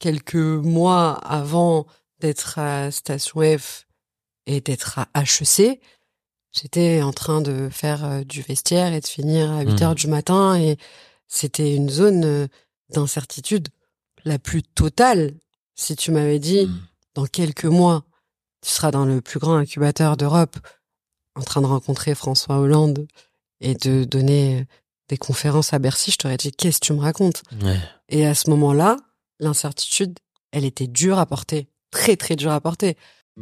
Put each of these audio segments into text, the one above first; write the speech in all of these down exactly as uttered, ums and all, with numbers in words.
quelques mois avant d'être à Station F et d'être à H E C, j'étais en train de faire euh, du vestiaire et de finir à huit heures Mmh. du matin et c'était une zone euh, d'incertitude la plus totale. Si tu m'avais dit, Mmh. dans quelques mois, tu seras dans le plus grand incubateur d'Europe, en train de rencontrer François Hollande et de donner des conférences à Bercy, je t'aurais dit, qu'est-ce que tu me racontes? Ouais. Et à ce moment-là, l'incertitude, elle était dure à porter. Très, très dure à porter.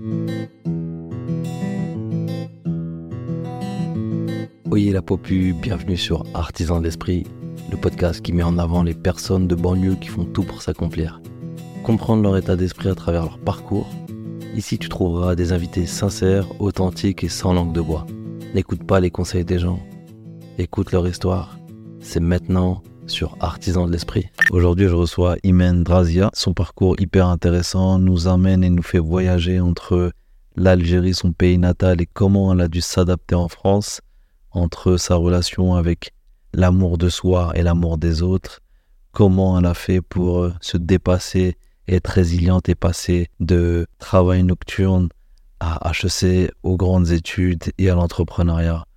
Oyez la popu, bienvenue sur Artisans de l'Esprit, le podcast qui met en avant les personnes de banlieue qui font tout pour s'accomplir. Comprendre leur état d'esprit à travers leur parcours. Ici, tu trouveras des invités sincères, authentiques et sans langue de bois. N'écoute pas les conseils des gens. Écoute leur histoire. C'est maintenant sur Artisans de l'Esprit. Aujourd'hui, je reçois Imen Drazia. Son parcours hyper intéressant nous emmène et nous fait voyager entre l'Algérie, son pays natal, et comment elle a dû s'adapter en France, entre sa relation avec l'amour de soi et l'amour des autres, comment elle a fait pour se dépasser, être résiliente et passer de travail nocturne à H E C, aux grandes études et à l'entrepreneuriat.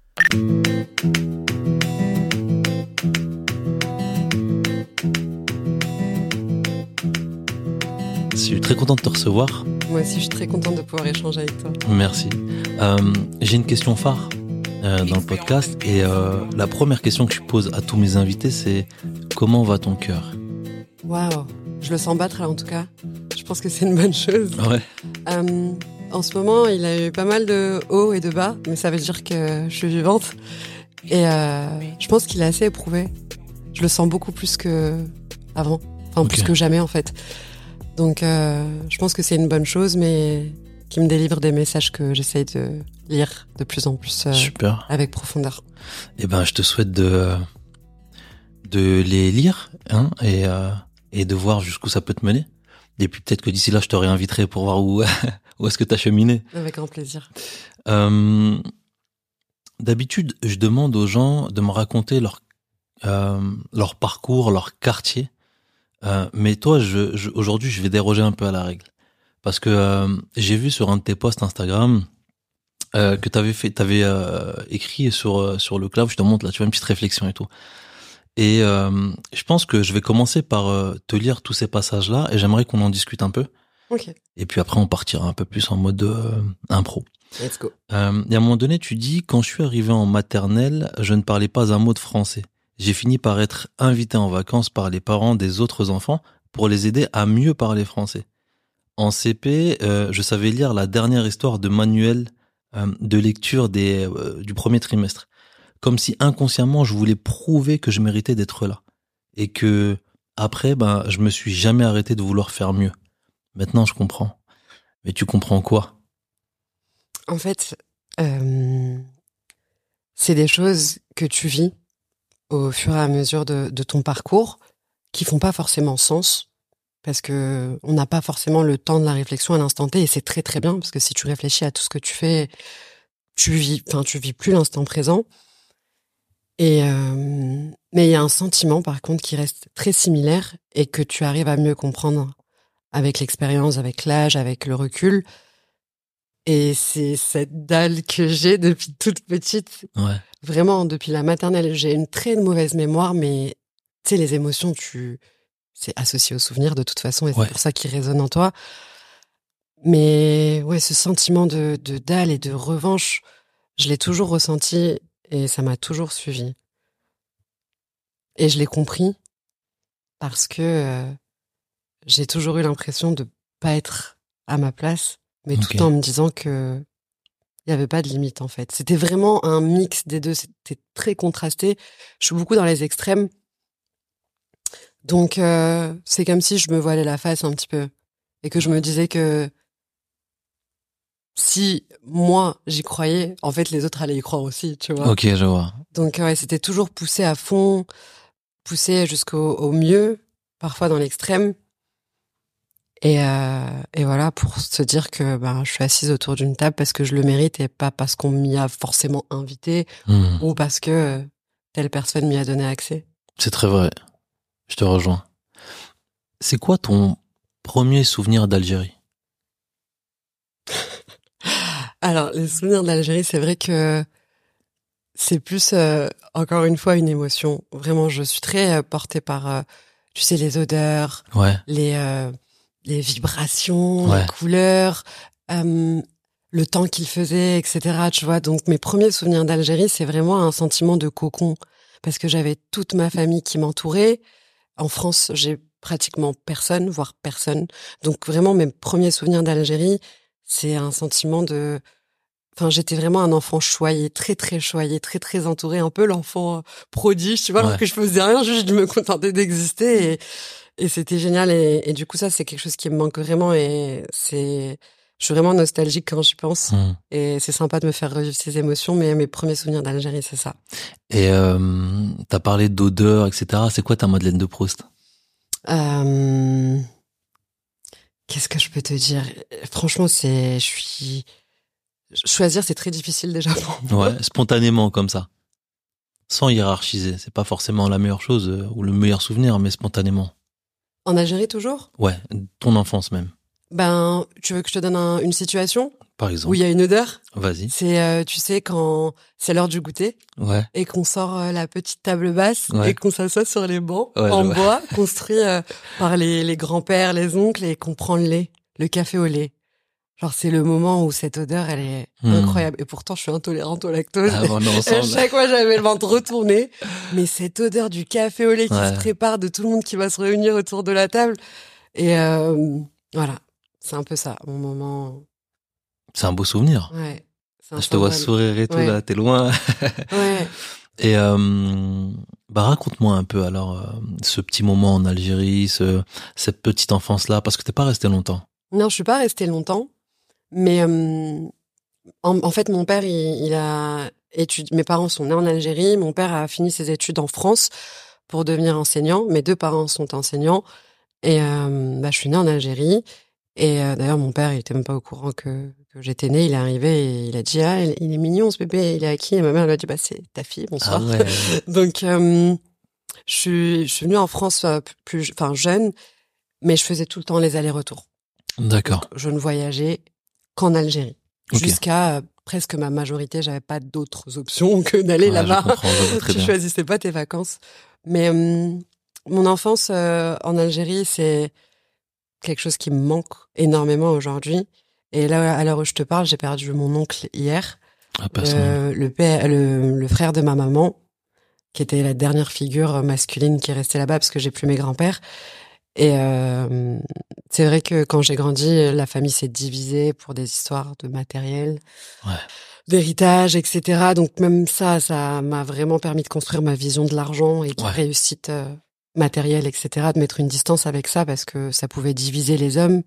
Je suis très content de te recevoir. Moi aussi, je suis très contente de pouvoir échanger avec toi. Merci. Euh, j'ai une question phare euh, dans le podcast et euh, la première question que je pose à tous mes invités, c'est comment va ton cœur? Waouh, je le sens battre là en tout cas. Je pense que c'est une bonne chose. Ouais. Euh, en ce moment, il a eu pas mal de hauts et de bas, mais ça veut dire que je suis vivante. Et euh, je pense qu'il est assez éprouvé. Je le sens beaucoup plus que avant, enfin Ok. plus que jamais en fait. Donc, euh, je pense que c'est une bonne chose, mais qui me délivre des messages que j'essaye de lire de plus en plus euh, Super. avec profondeur. Eh ben, je te souhaite de de les lire, hein, et euh, et de voir jusqu'où ça peut te mener. Et puis peut-être que d'ici là, je te réinviterai pour voir où où est-ce que t'as cheminé. Avec grand plaisir. Euh, d'habitude, je demande aux gens de me raconter leur euh, leur parcours, leur quartier. Euh, mais toi, je, je, aujourd'hui, je vais déroger un peu à la règle. Parce que euh, j'ai vu sur un de tes posts Instagram euh, que t'avais fait, t'avais euh, écrit sur euh, sur le cloud. Je te montre là, tu vois, une petite réflexion et tout. Et euh, je pense que je vais commencer par euh, te lire tous ces passages-là et j'aimerais qu'on en discute un peu. Ok, Et puis après, on partira un peu plus en mode euh, impro. let's go. Euh, et à un moment donné, tu dis, quand je suis arrivé en maternelle, je ne parlais pas un mot de français. J'ai fini par être invité en vacances par les parents des autres enfants pour les aider à mieux parler français. En C P, euh, je savais lire la dernière histoire de manuel euh, de lecture des, euh, du premier trimestre. Comme si inconsciemment, je voulais prouver que je méritais d'être là. Et que, après, ben, je me suis jamais arrêté de vouloir faire mieux. Maintenant, je comprends. Mais tu comprends quoi? En fait, euh, c'est des choses que tu vis au fur et à mesure de, de ton parcours qui font pas forcément sens parce que on n'a pas forcément le temps de la réflexion à l'instant T et c'est très très bien parce que si tu réfléchis à tout ce que tu fais, tu vis, enfin tu vis plus l'instant présent. Et euh, mais il y a un sentiment par contre qui reste très similaire et que tu arrives à mieux comprendre avec l'expérience, avec l'âge, avec le recul. Et c'est cette dalle que j'ai depuis toute petite. Ouais. Vraiment, depuis la maternelle, j'ai une très mauvaise mémoire, mais tu sais, les émotions, tu, c'est associé aux souvenirs de toute façon, et Ouais. c'est pour ça qu'ils résonnent en toi. Mais ouais, ce sentiment de, de dalle et de revanche, je l'ai toujours ressenti et ça m'a toujours suivi. Et je l'ai compris parce que euh, j'ai toujours eu l'impression de pas être à ma place, mais Ok. tout en me disant que il y avait pas de limite en fait. C'était vraiment un mix des deux. C'était très contrasté. Je suis beaucoup dans les extrêmes, donc euh, c'est comme si je me voilais la face un petit peu et que je me disais que si moi j'y croyais, en fait les autres allaient y croire aussi, tu vois. Ok, je vois. Donc ouais, c'était toujours poussé à fond, poussé jusqu'au au mieux, parfois dans l'extrême. Et, euh, et voilà, pour se dire que ben, je suis assise autour d'une table parce que je le mérite et pas parce qu'on m'y a forcément invité Hmm. ou parce que euh, telle personne m'y a donné accès. C'est très vrai. Je te rejoins. C'est quoi ton Premier souvenir d'Algérie. Alors, les souvenirs d'Algérie, c'est vrai que c'est plus, euh, encore une fois, une émotion. Vraiment, je suis très euh, portée par, euh, tu sais, les odeurs, Ouais. les, euh, les vibrations, Ouais. les couleurs, euh, le temps qu'il faisait, et cetera. Tu vois, donc mes premiers souvenirs d'Algérie, c'est vraiment un sentiment de cocon. Parce que j'avais toute ma famille qui m'entourait. En France, j'ai pratiquement personne, voire personne. Donc vraiment, mes premiers souvenirs d'Algérie, c'est un sentiment de... Enfin, j'étais vraiment un enfant choyé, très très choyé, très très entouré, un peu l'enfant euh, prodige, tu vois, alors Ouais. que je faisais rien, juste je me contentais d'exister et, et c'était génial. Et, et du coup, ça, c'est quelque chose qui me manque vraiment et c'est... Je suis vraiment nostalgique quand j'y pense. Mmh. Et c'est sympa de me faire revivre ces émotions, mais mes premiers souvenirs d'Algérie, c'est ça. Et euh, t'as parlé d'odeur, et cetera. C'est quoi ta Madeleine de Proust? Euh... Qu'est-ce que je peux te dire? Franchement, c'est... Je suis... Choisir, c'est très difficile déjà pour moi. Ouais, spontanément comme ça. Sans hiérarchiser. C'est pas forcément la meilleure chose euh, ou le meilleur souvenir, mais spontanément. En Algérie, toujours? Ouais, ton enfance même, Ben, tu veux que je te donne un- une situation par où exemple. il y a une odeur? Vas-y. C'est, euh, tu sais, quand c'est l'heure du goûter Ouais. et qu'on sort euh, la petite table basse Ouais. et qu'on s'assoit sur les bancs Ouais, en je vois. bois, construits euh, par les, les grands-pères, les oncles, et qu'on prend le lait, le café au lait. Genre, c'est le moment où cette odeur, elle est Hmm. incroyable. Et pourtant, je suis intolérante au lactose. Ah, on est Et à ensemble. chaque fois, j'avais le ventre retourné. Mais cette odeur du café au lait qui Ouais. se prépare, de tout le monde qui va se réunir autour de la table. Et euh, voilà, c'est un peu ça, mon moment. C'est un beau souvenir. Ouais, c'est un Je te vois symbole. sourire et tout Ouais. là, t'es loin. Ouais. Et euh, bah raconte-moi un peu alors euh, ce petit moment en Algérie, ce, cette petite enfance là, parce que t'es pas resté longtemps. Non, je suis pas restée longtemps. Mais euh, en, en fait, mon père, il, il a étudié. Mes parents sont nés en Algérie. Mon père a fini ses études en France pour devenir enseignant. Mes deux parents sont enseignants. Et euh, bah, je suis née en Algérie. Et euh, d'ailleurs, mon père, il était même pas au courant que, que j'étais née. Il est arrivé et il a dit, ah, il, il est mignon ce bébé. Il est à qui? Et ma mère lui a dit, bah c'est ta fille. Bonsoir. Ah ouais. Donc, euh, je suis, je suis venue en France euh, plus, enfin jeune, mais je faisais tout le temps les allers-retours. D'accord. Donc, je ne voyageais qu'en Algérie. Ok. Jusqu'à euh, presque ma majorité, j'avais pas d'autres options que d'aller Ouais, là-bas. je comprends, je vois très Tu bien. choisissais pas tes vacances. Mais euh, mon enfance euh, en Algérie, c'est quelque chose qui me manque énormément aujourd'hui. Et là, à l'heure où je te parle, j'ai perdu mon oncle hier, Ah, personne. le, le, père, le, le frère de ma maman, qui était la dernière figure masculine qui est restée là-bas parce que j'ai plus mes grands-pères. Et euh, c'est vrai que quand j'ai grandi, la famille s'est divisée pour des histoires de matériel, Ouais. d'héritage, et cetera. Donc même ça, ça m'a vraiment permis de construire ma vision de l'argent et de la Ouais. réussite euh, matérielle, et cetera. De mettre une distance avec ça parce que ça pouvait diviser les hommes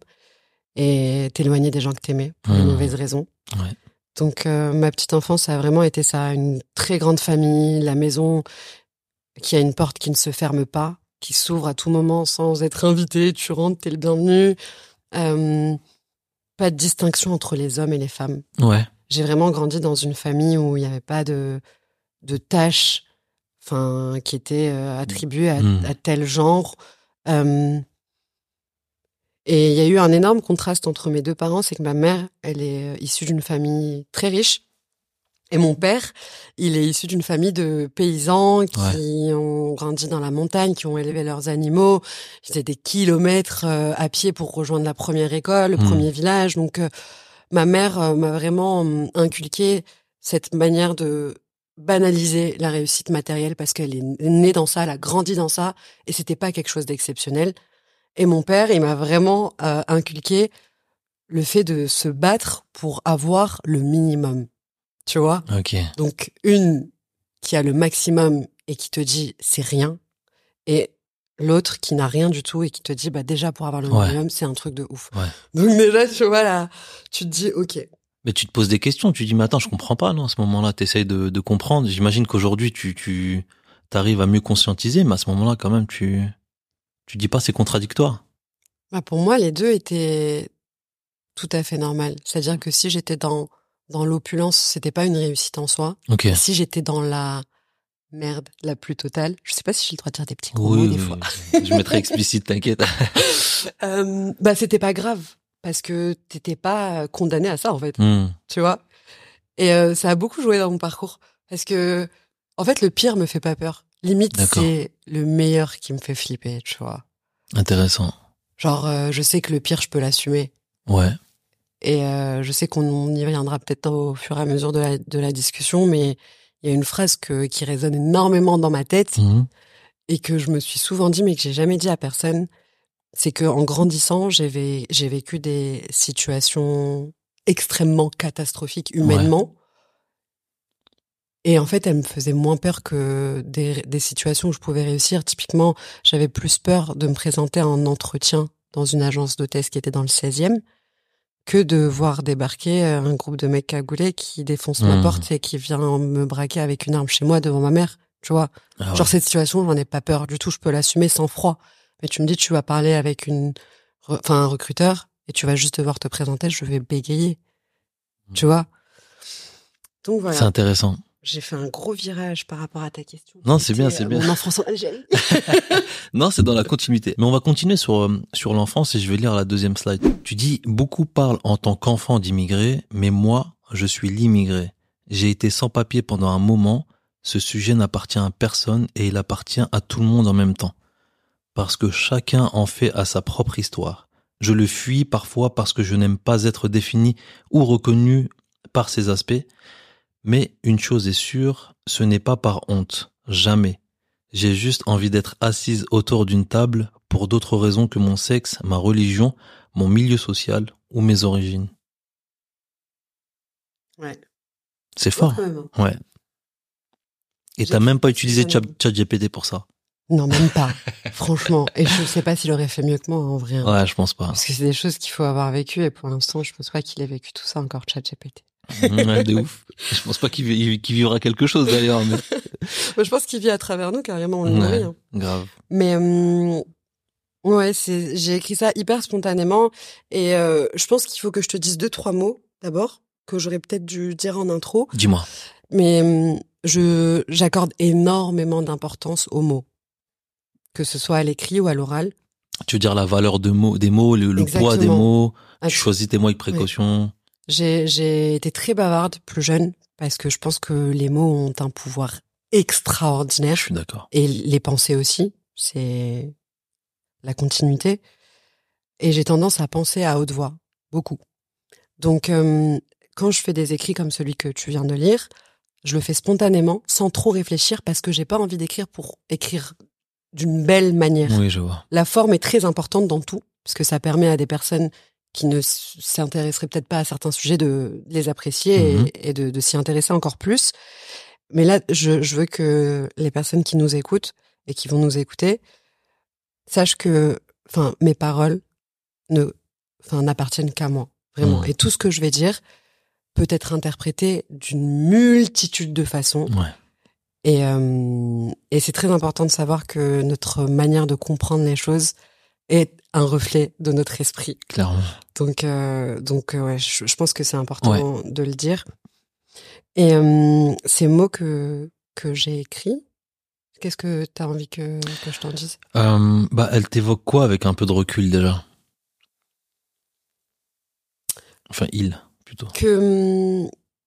et t'éloigner des gens que t'aimais pour les Mmh. mauvaises raisons. Ouais. Donc euh, ma petite enfance, ça a vraiment été ça, une très grande famille, la maison qui a une porte qui ne se ferme pas, qui s'ouvre à tout moment sans être invité. Tu rentres, t'es le bienvenu. Euh, pas de distinction entre les hommes et les femmes. Ouais. J'ai vraiment grandi dans une famille où il n'y avait pas de, de tâches, enfin, qui étaient euh, attribuées à, Mmh. à tel genre. Euh, et il y a eu un énorme contraste entre mes deux parents, c'est que ma mère, elle est euh, issue d'une famille très riche. Et mon père, il est issu d'une famille de paysans qui Ouais. ont grandi dans la montagne, qui ont élevé leurs animaux. Ils faisaient des kilomètres euh, à pied pour rejoindre la première école, le Mmh. premier village. Donc, euh, ma mère euh, m'a vraiment euh, inculqué cette manière de banaliser la réussite matérielle parce qu'elle est née dans ça, elle a grandi dans ça, et c'était pas quelque chose d'exceptionnel. Et mon père, il m'a vraiment euh, inculqué le fait de se battre pour avoir le minimum. Tu vois? Ok. Donc, une qui a le maximum et qui te dit c'est rien, et l'autre qui n'a rien du tout et qui te dit bah déjà pour avoir le Ouais. minimum, c'est un truc de ouf. Ouais. Donc déjà, tu vois là, tu te dis ok. Mais tu te poses des questions, tu dis mais attends, je comprends pas, non, à ce moment-là, t'essayes de, de comprendre. J'imagine qu'aujourd'hui tu tu t'arrives à mieux conscientiser, mais à ce moment-là, quand même, tu tu dis pas c'est contradictoire. Bah, pour moi, les deux étaient tout à fait normales. C'est-à-dire que si j'étais dans dans l'opulence, c'était pas une réussite en soi. Ok. Et si j'étais dans la merde la plus totale. Je sais pas si j'ai le droit de dire des petits gros Oui, mots des oui, fois. oui. Je mettrai explicite, t'inquiète. euh, bah c'était pas grave parce que t'étais pas condamné à ça en fait, Hmm. tu vois. Et euh, ça a beaucoup joué dans mon parcours parce que en fait le pire me fait pas peur. Limite D'accord. c'est le meilleur qui me fait flipper, tu vois. Intéressant. Genre euh, je sais que le pire je peux l'assumer. Ouais. Et euh, je sais qu'on y reviendra peut-être au fur et à mesure de la, de la discussion, mais il y a une phrase que, qui résonne énormément dans ma tête Mhm. et que je me suis souvent dit, mais que j'ai jamais dit à personne. C'est que en grandissant, j'ai, vé- j'ai vécu des situations extrêmement catastrophiques humainement. Et en fait, elles me faisaient moins peur que des, des situations où je pouvais réussir. Typiquement, j'avais plus peur de me présenter à un entretien dans une agence d'hôtesse qui était dans le seizième que de voir débarquer un groupe de mecs cagoulés qui défoncent ma Mmh. porte et qui vient me braquer avec une arme chez moi devant ma mère, tu vois. Ah ouais. Genre cette situation, j'en ai pas peur du tout, je peux l'assumer sans froid. Mais tu me dis, tu vas parler avec une, enfin un recruteur et tu vas juste devoir te présenter, je vais bégayer, tu vois. Donc voilà. C'est intéressant. J'ai fait un gros virage par rapport à ta question. Non, qui c'est bien, était, c'est euh, bien. Mon enfance en Algérie. Non, c'est dans la continuité. Mais on va continuer sur euh, sur l'enfance et je vais lire la deuxième slide. Tu dis, beaucoup parlent en tant qu'enfant d'immigré, mais moi, je suis l'immigré. J'ai été sans papier pendant un moment. Ce sujet n'appartient à personne et il appartient à tout le monde en même temps. Parce que chacun en fait à sa propre histoire. Je le fuis parfois parce que je n'aime pas être défini ou reconnu par ces aspects. Mais une chose est sûre, ce n'est pas par honte. Jamais. J'ai juste envie d'être assise autour d'une table pour d'autres raisons que mon sexe, ma religion, mon milieu social ou mes origines. Ouais. C'est fort. Quand même, hein. Ouais. Et J'ai t'as même pas fait utilisé ça, Chat- ChatGPT pour ça. Non, même pas. Franchement. Et je sais pas s'il aurait fait mieux que moi, en vrai. hein. Ouais, je pense pas. Parce que c'est des choses qu'il faut avoir vécues et pour l'instant, je pense pas qu'il ait vécu tout ça encore, ChatGPT. Ouais, de ouf. Je pense pas qu'il vi- qu'il vivra quelque chose d'ailleurs. Mais... Moi, je pense qu'il vit à travers nous, carrément, on le Ouais, nourrit. hein. grave. Mais hum, ouais, c'est, j'ai écrit ça hyper spontanément et euh, je pense qu'il faut que je te dise deux, trois mots d'abord, que j'aurais peut-être dû dire en intro. Dis-moi. Mais hum, je j'accorde énormément d'importance aux mots, que ce soit à l'écrit ou à l'oral. Tu veux dire la valeur de mots, des mots, le, le poids des Exactement. mots. Ah, Tu choisis tes mots avec précaution. J'ai, j'ai été très bavarde plus jeune parce que je pense que les mots ont un pouvoir extraordinaire. Je suis d'accord. Et les pensées aussi, c'est la continuité. Et j'ai tendance à penser à haute voix, beaucoup. Donc, euh, quand je fais des écrits comme celui que tu viens de lire, je le fais spontanément, sans trop réfléchir, parce que j'ai pas envie d'écrire pour écrire d'une belle manière. Oui, je vois. La forme est très importante dans tout, parce que ça permet à des personnes qui ne s'intéresseraient peut-être pas à certains sujets de les apprécier Mhm. et, et de, de s'y intéresser encore plus. Mais là, je, je veux que les personnes qui nous écoutent et qui vont nous écouter sachent que, enfin, mes paroles ne, enfin, n'appartiennent qu'à moi, vraiment. Mhm. Et tout ce que je vais dire peut être interprété d'une multitude de façons. Ouais. Et, euh, et c'est très important de savoir que notre manière de comprendre les choses est un reflet de notre esprit. Clairement. Donc, euh, donc euh, ouais, je, je pense que c'est important Ouais. de le dire. Et euh, ces mots que que j'ai écrits, qu'est-ce que t'as envie que que je t'en dise? Euh, bah, elle t'évoque quoi avec un peu de recul déjà? Enfin, il, plutôt. Que hum,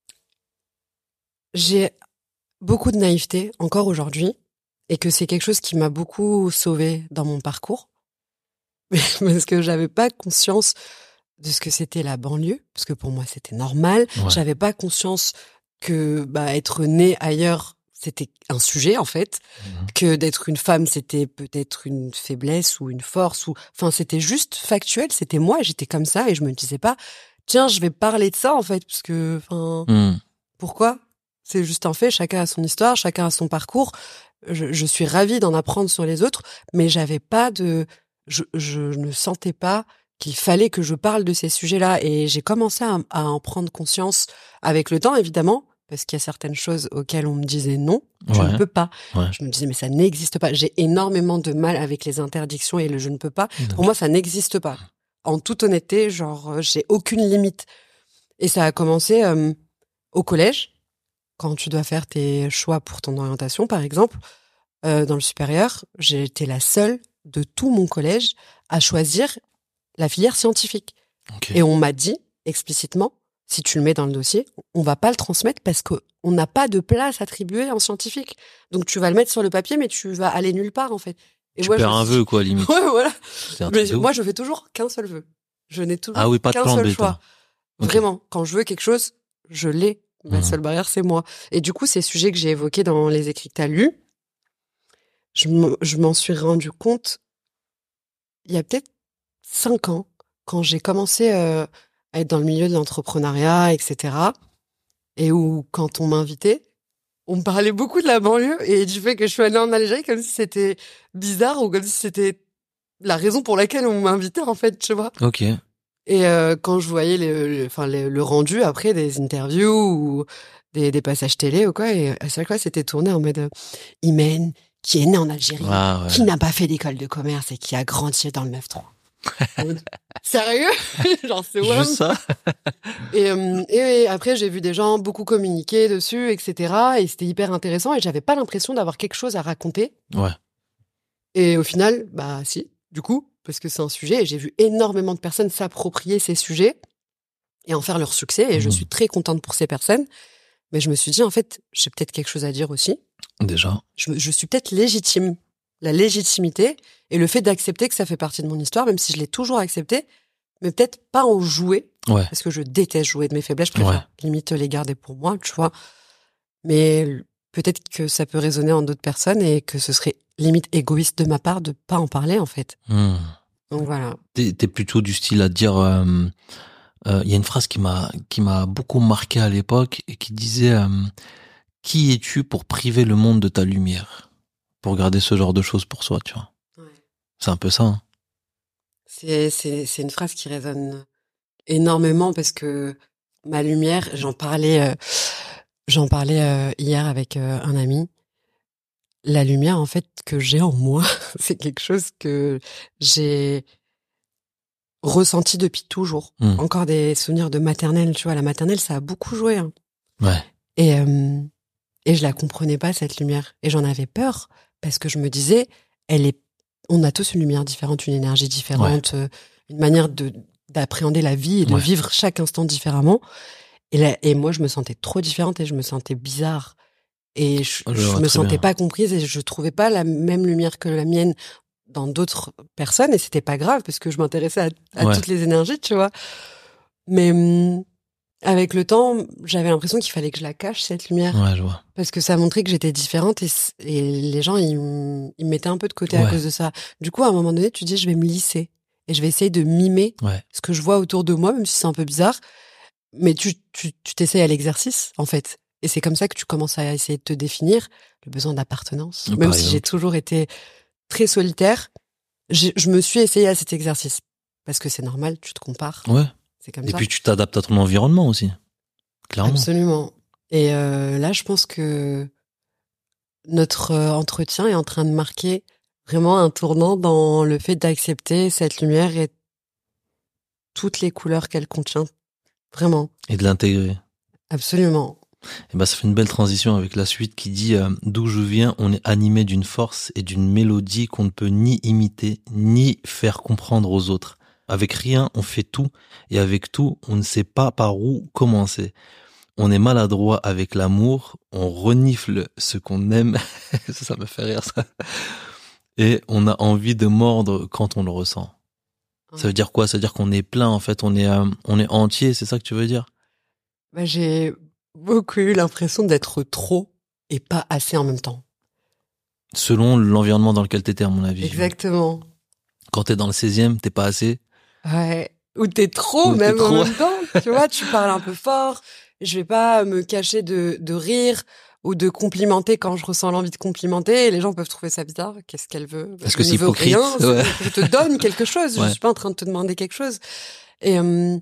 j'ai beaucoup de naïveté encore aujourd'hui et que c'est quelque chose qui m'a beaucoup sauvée dans mon parcours parce que j'avais pas conscience de ce que c'était la banlieue, parce que pour moi c'était normal. Ouais. J'avais pas conscience que bah être née ailleurs c'était un sujet en fait, Mhm. que d'être une femme c'était peut-être une faiblesse ou une force ou enfin c'était juste factuel, c'était moi, j'étais comme ça et je me disais pas tiens je vais parler de ça en fait parce que enfin Mhm. pourquoi? C'est juste un fait, chacun a son histoire, chacun a son parcours. Je, je suis ravie d'en apprendre sur les autres, mais j'avais pas de, je, je ne sentais pas qu'il fallait que je parle de ces sujets-là. Et j'ai commencé à, à en prendre conscience avec le temps, évidemment, parce qu'il y a certaines choses auxquelles on me disait non, je Ouais. ne peux pas. Ouais. Je me disais, mais ça n'existe pas. J'ai énormément de mal avec les interdictions et le je ne peux pas. Donc, Pour moi, ça n'existe pas. En toute honnêteté, genre, j'ai aucune limite. Et ça a commencé euh, au collège. quand tu dois faire tes choix pour ton orientation, par exemple, euh, dans le supérieur, j'ai été la seule de tout mon collège à choisir la filière scientifique. Okay. Et on m'a dit explicitement, si tu le mets dans le dossier, on va pas le transmettre parce que on n'a pas de place attribuée en scientifique. Donc tu vas le mettre sur le papier, mais tu vas aller nulle part en fait. Et tu moi, perds je un dis... vœu, quoi, limite. Ouais, voilà. C'est un Mais truc de moi, ouf. je fais toujours qu'un seul vœu. Je n'ai toujours Ah oui, pas de qu'un plan seul B, choix. toi. Vraiment, okay. Quand je veux quelque chose, je l'ai. Ma mmh. seule barrière, c'est moi. Et du coup, ces sujets que j'ai évoqués dans les écrits que tu as lus, je, m- je m'en suis rendu compte il y a peut-être cinq ans, quand j'ai commencé euh, à être dans le milieu de l'entrepreneuriat, et cetera. Et où, quand on m'invitait, on me parlait beaucoup de la banlieue et du fait que je suis allée en Algérie comme si c'était bizarre ou comme si c'était la raison pour laquelle on m'invitait, en fait, tu vois. Ok. Et euh, quand je voyais le, le, enfin, le, le rendu après des interviews ou des, des passages télé ou quoi, et à chaque fois, c'était tourné en mode euh, Imen, qui est né en Algérie, ah, ouais. qui n'a pas fait d'école de commerce et qui a grandi dans le neuf trois. Sérieux? Genre, c'est ouais. Juste ça. et, euh, et après, j'ai vu des gens beaucoup communiquer dessus, et cetera. Et c'était hyper intéressant et j'avais pas l'impression d'avoir quelque chose à raconter. Ouais. Et au final, bah si, du coup, parce que c'est un sujet et j'ai vu énormément de personnes s'approprier ces sujets et en faire leur succès. Et mmh. je suis très contente pour ces personnes. Mais je me suis dit, en fait, j'ai peut-être quelque chose à dire aussi. Déjà. Je, je suis peut-être légitime. La légitimité et le fait d'accepter que ça fait partie de mon histoire, même si je l'ai toujours accepté, mais peut-être pas en jouer. Ouais. Parce que je déteste jouer de mes faiblesses. Je préfère ouais. limite les garder pour moi, tu vois. Mais peut-être que ça peut résonner en d'autres personnes et que ce serait limite égoïste de ma part de pas en parler, en fait. Mmh. Donc voilà. T'es, t'es plutôt du style à dire... Euh... Il euh, y a une phrase qui m'a qui m'a beaucoup marqué à l'époque et qui disait euh, qui es-tu pour priver le monde de ta lumière, pour garder ce genre de choses pour soi, tu vois. Ouais. C'est un peu ça. Hein. C'est c'est c'est une phrase qui résonne énormément parce que ma lumière, j'en parlais euh, j'en parlais euh, hier avec euh, un ami. La lumière en fait que j'ai en moi, c'est quelque chose que j'ai ressenti depuis toujours. Mmh. Encore des souvenirs de maternelle, tu vois. La maternelle, ça a beaucoup joué. Hein. Ouais. Et, euh, et je la comprenais pas, cette lumière. Et j'en avais peur, parce que je me disais, elle est, on a tous une lumière différente, une énergie différente, ouais. euh, une manière de, d'appréhender la vie et de ouais. vivre chaque instant différemment. Et, là, et moi, je me sentais trop différente et je me sentais bizarre. Et je, je, je me sentais bien. Pas comprise et je trouvais pas la même lumière que la mienne dans d'autres personnes et c'était pas grave parce que je m'intéressais à, à ouais. toutes les énergies, tu vois. Mais hum, avec le temps, j'avais l'impression qu'il fallait que je la cache, cette lumière. Ouais, je vois. Parce que ça montrait que j'étais différente et, et les gens, ils, ils me mettaient un peu de côté ouais. à cause de ça. Du coup, à un moment donné, tu dis, je vais me lisser et je vais essayer de mimer ouais. ce que je vois autour de moi, même si c'est un peu bizarre. Mais tu, tu, tu t'essayes à l'exercice, en fait. Et c'est comme ça que tu commences à essayer de te définir le besoin d'appartenance. Même si j'ai toujours été très solitaire, je, je me suis essayée à cet exercice. Parce que c'est normal, tu te compares. Ouais. C'est comme et ça. puis tu t'adaptes à ton environnement aussi. Clairement. Absolument. Et euh, là, je pense que notre euh, entretien est en train de marquer vraiment un tournant dans le fait d'accepter cette lumière et toutes les couleurs qu'elle contient. Vraiment. Et de l'intégrer. Absolument. Et ben, ça fait une belle transition avec la suite qui dit euh, d'où je viens, on est animé d'une force et d'une mélodie qu'on ne peut ni imiter, ni faire comprendre aux autres. Avec rien, on fait tout, et avec tout, on ne sait pas par où commencer. On est maladroit avec l'amour, on renifle ce qu'on aime, ça, ça me fait rire ça, et on a envie de mordre quand on le ressent. Ouais. Ça veut dire quoi? Ça veut dire qu'on est plein, en fait, on est, euh, on est entier, c'est ça que tu veux dire? Bah, j'ai beaucoup eu l'impression d'être trop et pas assez en même temps. Selon l'environnement dans lequel t'étais, à mon avis. Exactement. Quand t'es dans le seizième, t'es pas assez. Ouais. Ou t'es trop, Ou même t'es trop. En même temps. Tu vois, tu parles un peu fort. Je vais pas me cacher de, de rire ou de complimenter quand je ressens l'envie de complimenter. Et les gens peuvent trouver ça bizarre. Qu'est-ce qu'elle veut? Est-ce que c'est hypocrite? Rien. Ouais. Je te donne quelque chose. Ouais. Je suis pas en train de te demander quelque chose. Et, euh,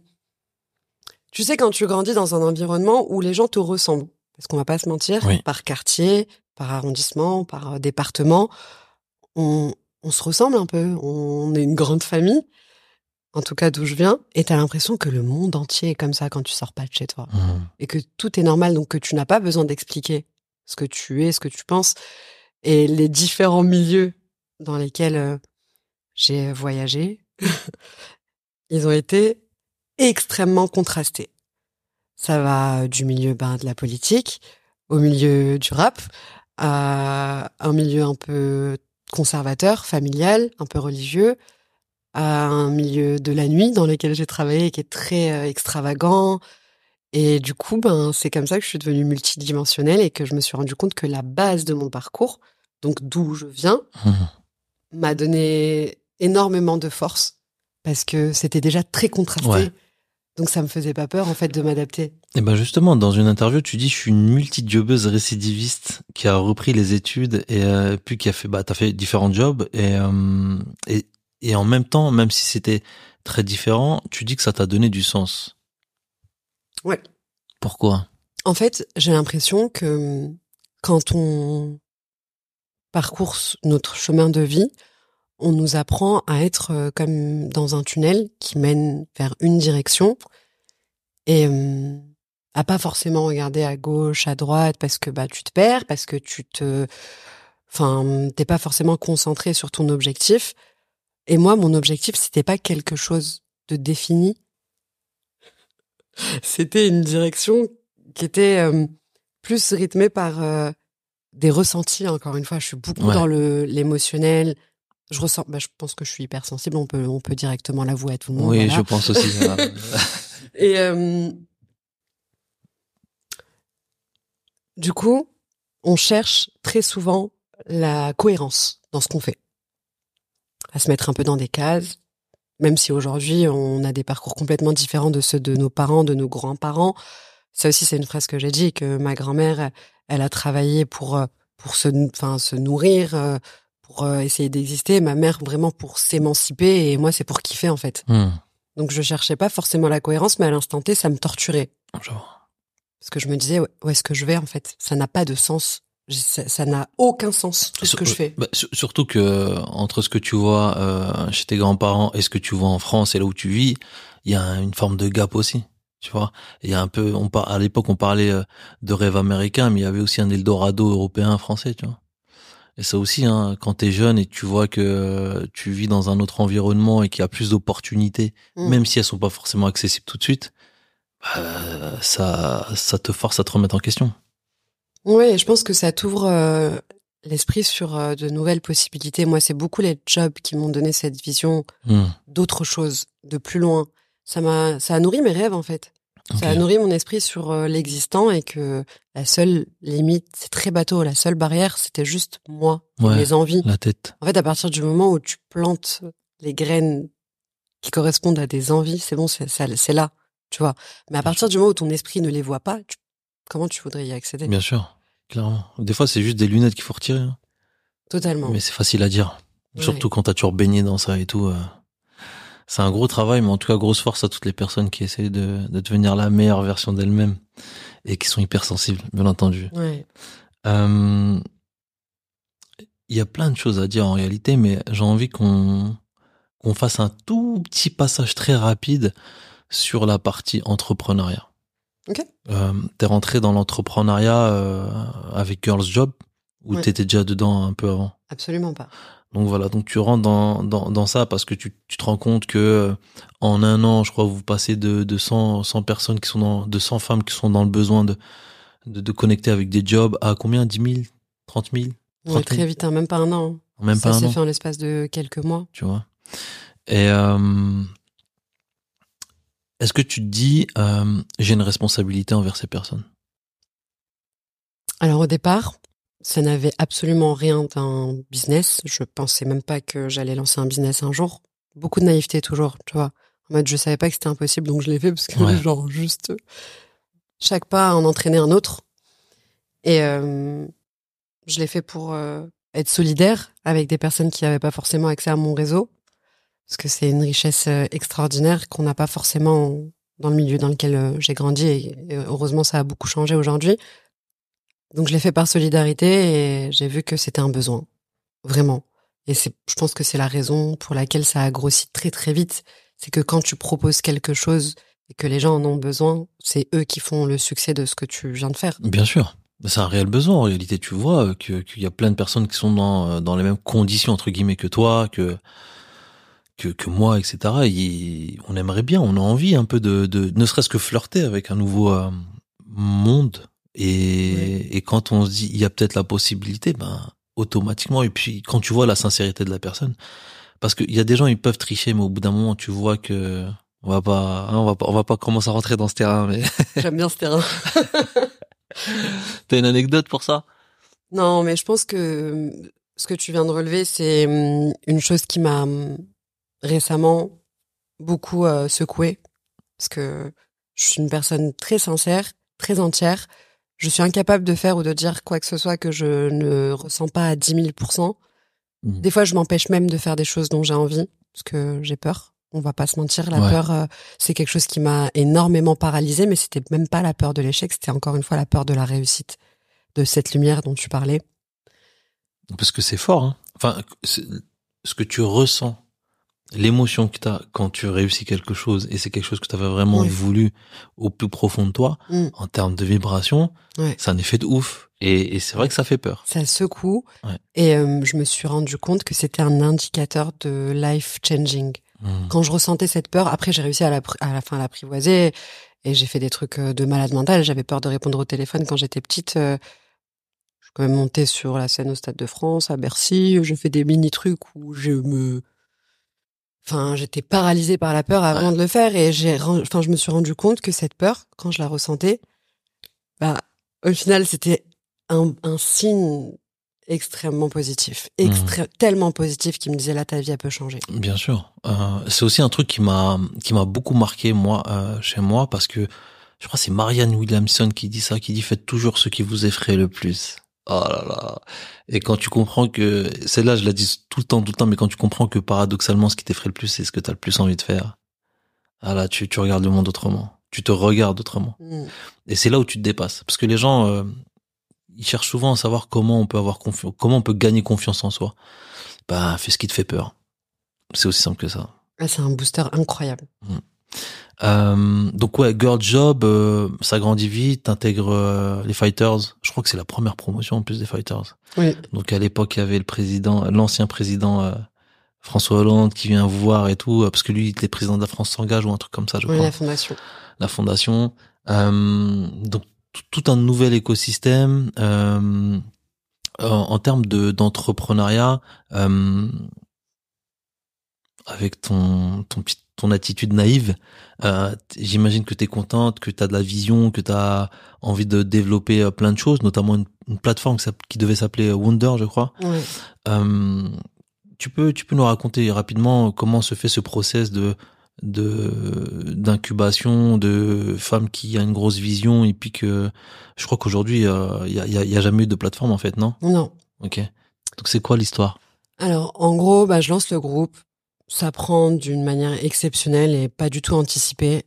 tu sais, quand tu grandis dans un environnement où les gens te ressemblent, parce qu'on va pas se mentir, oui. par quartier, par arrondissement, par département, on, on se ressemble un peu, on est une grande famille. en tout cas d'où je viens, et t'as l'impression que le monde entier est comme ça quand tu sors pas de chez toi. Mmh. Et que tout est normal, donc que tu n'as pas besoin d'expliquer ce que tu es, ce que tu penses, et les différents milieux dans lesquels euh, j'ai voyagé, ils ont été extrêmement contrastés. Ça va du milieu ben, de la politique, au milieu du rap, à un milieu un peu conservateur, familial, un peu religieux, à un milieu de la nuit dans lequel j'ai travaillé et qui est très euh, extravagant. Et du coup, ben, c'est comme ça que je suis devenue multidimensionnelle et que je me suis rendu compte que la base de mon parcours, donc d'où je viens, Mmh. m'a donné énormément de force parce que c'était déjà très contrasté. Ouais. Donc ça me faisait pas peur en fait de m'adapter. Et ben justement, dans une interview, tu dis je suis une multi-jobbeuse récidiviste qui a repris les études et euh, puis qui a fait bah t'as fait différents jobs et euh, et et en même temps, même si c'était très différent, tu dis que ça t'a donné du sens. Ouais. Pourquoi? En fait, j'ai l'impression que quand on parcourt notre chemin de vie, on nous apprend à être euh, comme dans un tunnel qui mène vers une direction et euh, à pas forcément regarder à gauche, à droite parce que bah tu te perds, parce que tu te, enfin t'es pas forcément concentré sur ton objectif. Et moi, mon objectif, c'était pas quelque chose de défini. C'était une direction qui était euh, plus rythmée par euh, des ressentis. Encore une fois, je suis beaucoup Ouais. dans le l'émotionnel. Je ressens, bah, je pense que je suis hypersensible. On peut, on peut directement l'avouer à tout le monde. Oui, voilà. je pense aussi. euh, Et euh, du coup, on cherche très souvent la cohérence dans ce qu'on fait, à se mettre un peu dans des cases. Même si aujourd'hui, on a des parcours complètement différents de ceux de nos parents, de nos grands-parents. Ça aussi, c'est une phrase que j'ai dit, que ma grand-mère, elle a travaillé pour, euh, pour se, enfin, se nourrir, euh, pour euh, essayer d'exister. Ma mère, vraiment pour s'émanciper. Et moi, c'est pour kiffer, en fait. hmm, Donc, je cherchais pas forcément la cohérence, mais à l'instant T, ça me torturait. je vois. Parce que je me disais, où est-ce que je vais, en fait? Ça n'a pas de sens. J'ai- Ça ça n'a aucun sens, tout ce que je fais. Bah, sur- surtout que entre ce que tu vois euh, chez tes grands-parents et ce que tu vois en France et là où tu vis, il y a une forme de gap aussi. Tu vois, il y a un peu, on par, à l'époque on parlait euh, de rêve américain, mais il y avait aussi un Eldorado européen, français, tu vois. Et ça aussi, hein, quand t'es jeune et que tu vois que euh, tu vis dans un autre environnement et qu'il y a plus d'opportunités, Mm. même si elles sont pas forcément accessibles tout de suite, bah, ça, ça te force à te remettre en question. Oui, je pense que ça t'ouvre euh, l'esprit sur euh, de nouvelles possibilités. Moi, c'est beaucoup les jobs qui m'ont donné cette vision Hmm, d'autre chose, de plus loin. Ça m'a, ça a nourri mes rêves, en fait. Ça a ok. nourri mon esprit sur euh, l'existant et que la seule limite, c'est très bateau, la seule barrière, c'était juste moi, et Ouais, mes envies. la tête. En fait, à partir du moment où tu plantes les graines qui correspondent à des envies, c'est bon, c'est, ça- c'est là, tu vois. Mais à Bien partir du moment où ton esprit ne les voit pas, tu- comment tu voudrais y accéder? Bien sûr, clairement. Des fois, c'est juste des lunettes qu'il faut retirer, hein. Totalement. Mais c'est facile à dire. Ouais. Surtout quand t'as toujours baigné dans ça et tout. euh. C'est un gros travail, mais en tout cas, grosse force à toutes les personnes qui essayent de, de devenir la meilleure version d'elles-mêmes et qui sont hypersensibles, bien entendu. Ouais. Euh, Il y a plein de choses à dire en réalité, mais j'ai envie qu'on qu'on fasse un tout petit passage très rapide sur la partie entrepreneuriat. Ok. Euh, t'es rentré dans l'entrepreneuriat euh, avec Girls Job ou Ouais. t'étais déjà dedans un peu avant? Absolument pas. Donc voilà, donc tu rentres dans, dans, dans ça parce que tu, tu te rends compte que euh, en un an, je crois, vous passez de, de cent, cent personnes qui sont dans, de cent femmes qui sont dans le besoin de, de, de connecter avec des jobs à combien? dix mille? trente mille? Ouais, trente très mille? vite, hein, même pas un an. Même Ça pas un s'est an, fait en l'espace de quelques mois. tu vois. Et euh, est-ce que tu te dis, euh, j'ai une responsabilité envers ces personnes? Alors au départ, ça n'avait absolument rien d'un business. Je pensais même pas que j'allais lancer un business un jour. Beaucoup de naïveté toujours, tu vois. En mode, je savais pas que c'était impossible, donc je l'ai fait parce que Ouais. genre juste chaque pas en entraînait un autre. Et euh, je l'ai fait pour euh, être solidaire avec des personnes qui n'avaient pas forcément accès à mon réseau. Parce que c'est une richesse euh, extraordinaire qu'on n'a pas forcément dans le milieu dans lequel euh, j'ai grandi. Et, et heureusement, ça a beaucoup changé aujourd'hui. Donc je l'ai fait par solidarité et j'ai vu que c'était un besoin. Vraiment. Et c'est, je pense que c'est la raison pour laquelle ça a grossi très très vite. C'est que quand tu proposes quelque chose et que les gens en ont besoin, c'est eux qui font le succès de ce que tu viens de faire. Bien sûr. C'est un réel besoin en réalité. Tu vois que qu'il y a plein de personnes qui sont dans dans les mêmes conditions entre guillemets que toi, que que que moi, et cetera. Et on aimerait bien, on a envie un peu de de ne serait-ce que flirter avec un nouveau euh, monde. Et Ouais. et quand on se dit il y a peut-être la possibilité, ben automatiquement. Et puis quand tu vois la sincérité de la personne, parce qu'il y a des gens ils peuvent tricher, mais au bout d'un moment tu vois que on va pas, hein, on va pas, on va pas commencer à rentrer dans ce terrain. Mais J'aime bien ce terrain. t'as une anecdote pour ça? Non, mais je pense que ce que tu viens de relever, c'est hum, une chose qui m'a hum, récemment beaucoup euh, secouée. Parce que je suis une personne très sincère, très entière. Je suis incapable de faire ou de dire quoi que ce soit que je ne ressens pas à dix mille pour cent. Mmh. Des fois, je m'empêche même de faire des choses dont j'ai envie, parce que j'ai peur. On va pas se mentir, la Ouais. peur, euh, c'est quelque chose qui m'a énormément paralysée, mais c'était même pas la peur de l'échec, c'était encore une fois la peur de la réussite, de cette lumière dont tu parlais. Parce que c'est fort, hein. Enfin, c'est- ce que tu ressens, l'émotion que t'as quand tu réussis quelque chose, et c'est quelque chose que tu avais vraiment Ouais. voulu au plus profond de toi, Mm. en termes de vibration, Ouais. c'est un effet de ouf. Et, et c'est vrai que ça fait peur. Ça secoue, Ouais. et euh, je me suis rendu compte que c'était un indicateur de life changing. Mmh. Quand je ressentais cette peur, après j'ai réussi à la, à la fin à l'apprivoiser, et j'ai fait des trucs euh, de malade mental. J'avais peur de répondre au téléphone quand j'étais petite. euh, Je suis quand même montée sur la scène au Stade de France, à Bercy. J'ai fait des mini trucs où je me, enfin, j'étais paralysée par la peur avant Ouais. de le faire, et j'ai, ren- enfin, je me suis rendu compte que cette peur, quand je la ressentais, bah, au final, c'était un, un signe extrêmement positif, extré- tellement positif qui me disait là, ta vie, elle peut changer. Bien sûr. Euh, c'est aussi un truc qui m'a qui m'a beaucoup marqué moi euh, chez moi, parce que je crois que c'est Marianne Williamson qui dit ça, qui dit faites toujours ce qui vous effraie le plus. Oh là là. Et quand tu comprends que celle-là, je la dis tout le temps, tout le temps, mais quand tu comprends que paradoxalement, ce qui t'effraie le plus, c'est ce que t'as le plus envie de faire. Ah là, tu tu regardes le monde autrement. Tu te regardes autrement. Mm. Et c'est là où tu te dépasses, parce que les gens euh, ils cherchent souvent à savoir comment on peut avoir confiance, comment on peut gagner confiance en soi. Bah, fais ce qui te fait peur. C'est aussi simple que ça. Ah, c'est un booster incroyable. Euh, donc ouais, Girl Job, euh, ça grandit vite, t'intègres euh, les Fighters. Je crois que c'est la première promotion en plus des Fighters. Oui. Donc à l'époque, il y avait le président, l'ancien président euh, François Hollande qui vient vous voir et tout, euh, parce que lui, il était président de la France s'engage ou un truc comme ça, je Oui, crois. la fondation. La fondation. Euh, donc tout, tout un nouvel écosystème. Euh, en, en termes de d'entrepreneuriat, euh, avec ton ton petit- ton attitude naïve, euh, t- j'imagine que tu es contente, que tu as de la vision, que tu as envie de développer euh, plein de choses, notamment une, une plateforme qui, s'app- qui devait s'appeler Wonder, je crois. Ouais. Euh, tu peux tu peux nous raconter rapidement comment se fait ce process de de d'incubation de femmes qui a une grosse vision, et puis que je crois qu'aujourd'hui il euh, y a il y a, y a jamais eu de plateforme en fait, non? Non. OK. Donc c'est quoi l'histoire? Alors, en gros, bah, je lance le groupe. Ça prend d'une manière exceptionnelle et pas du tout anticipée.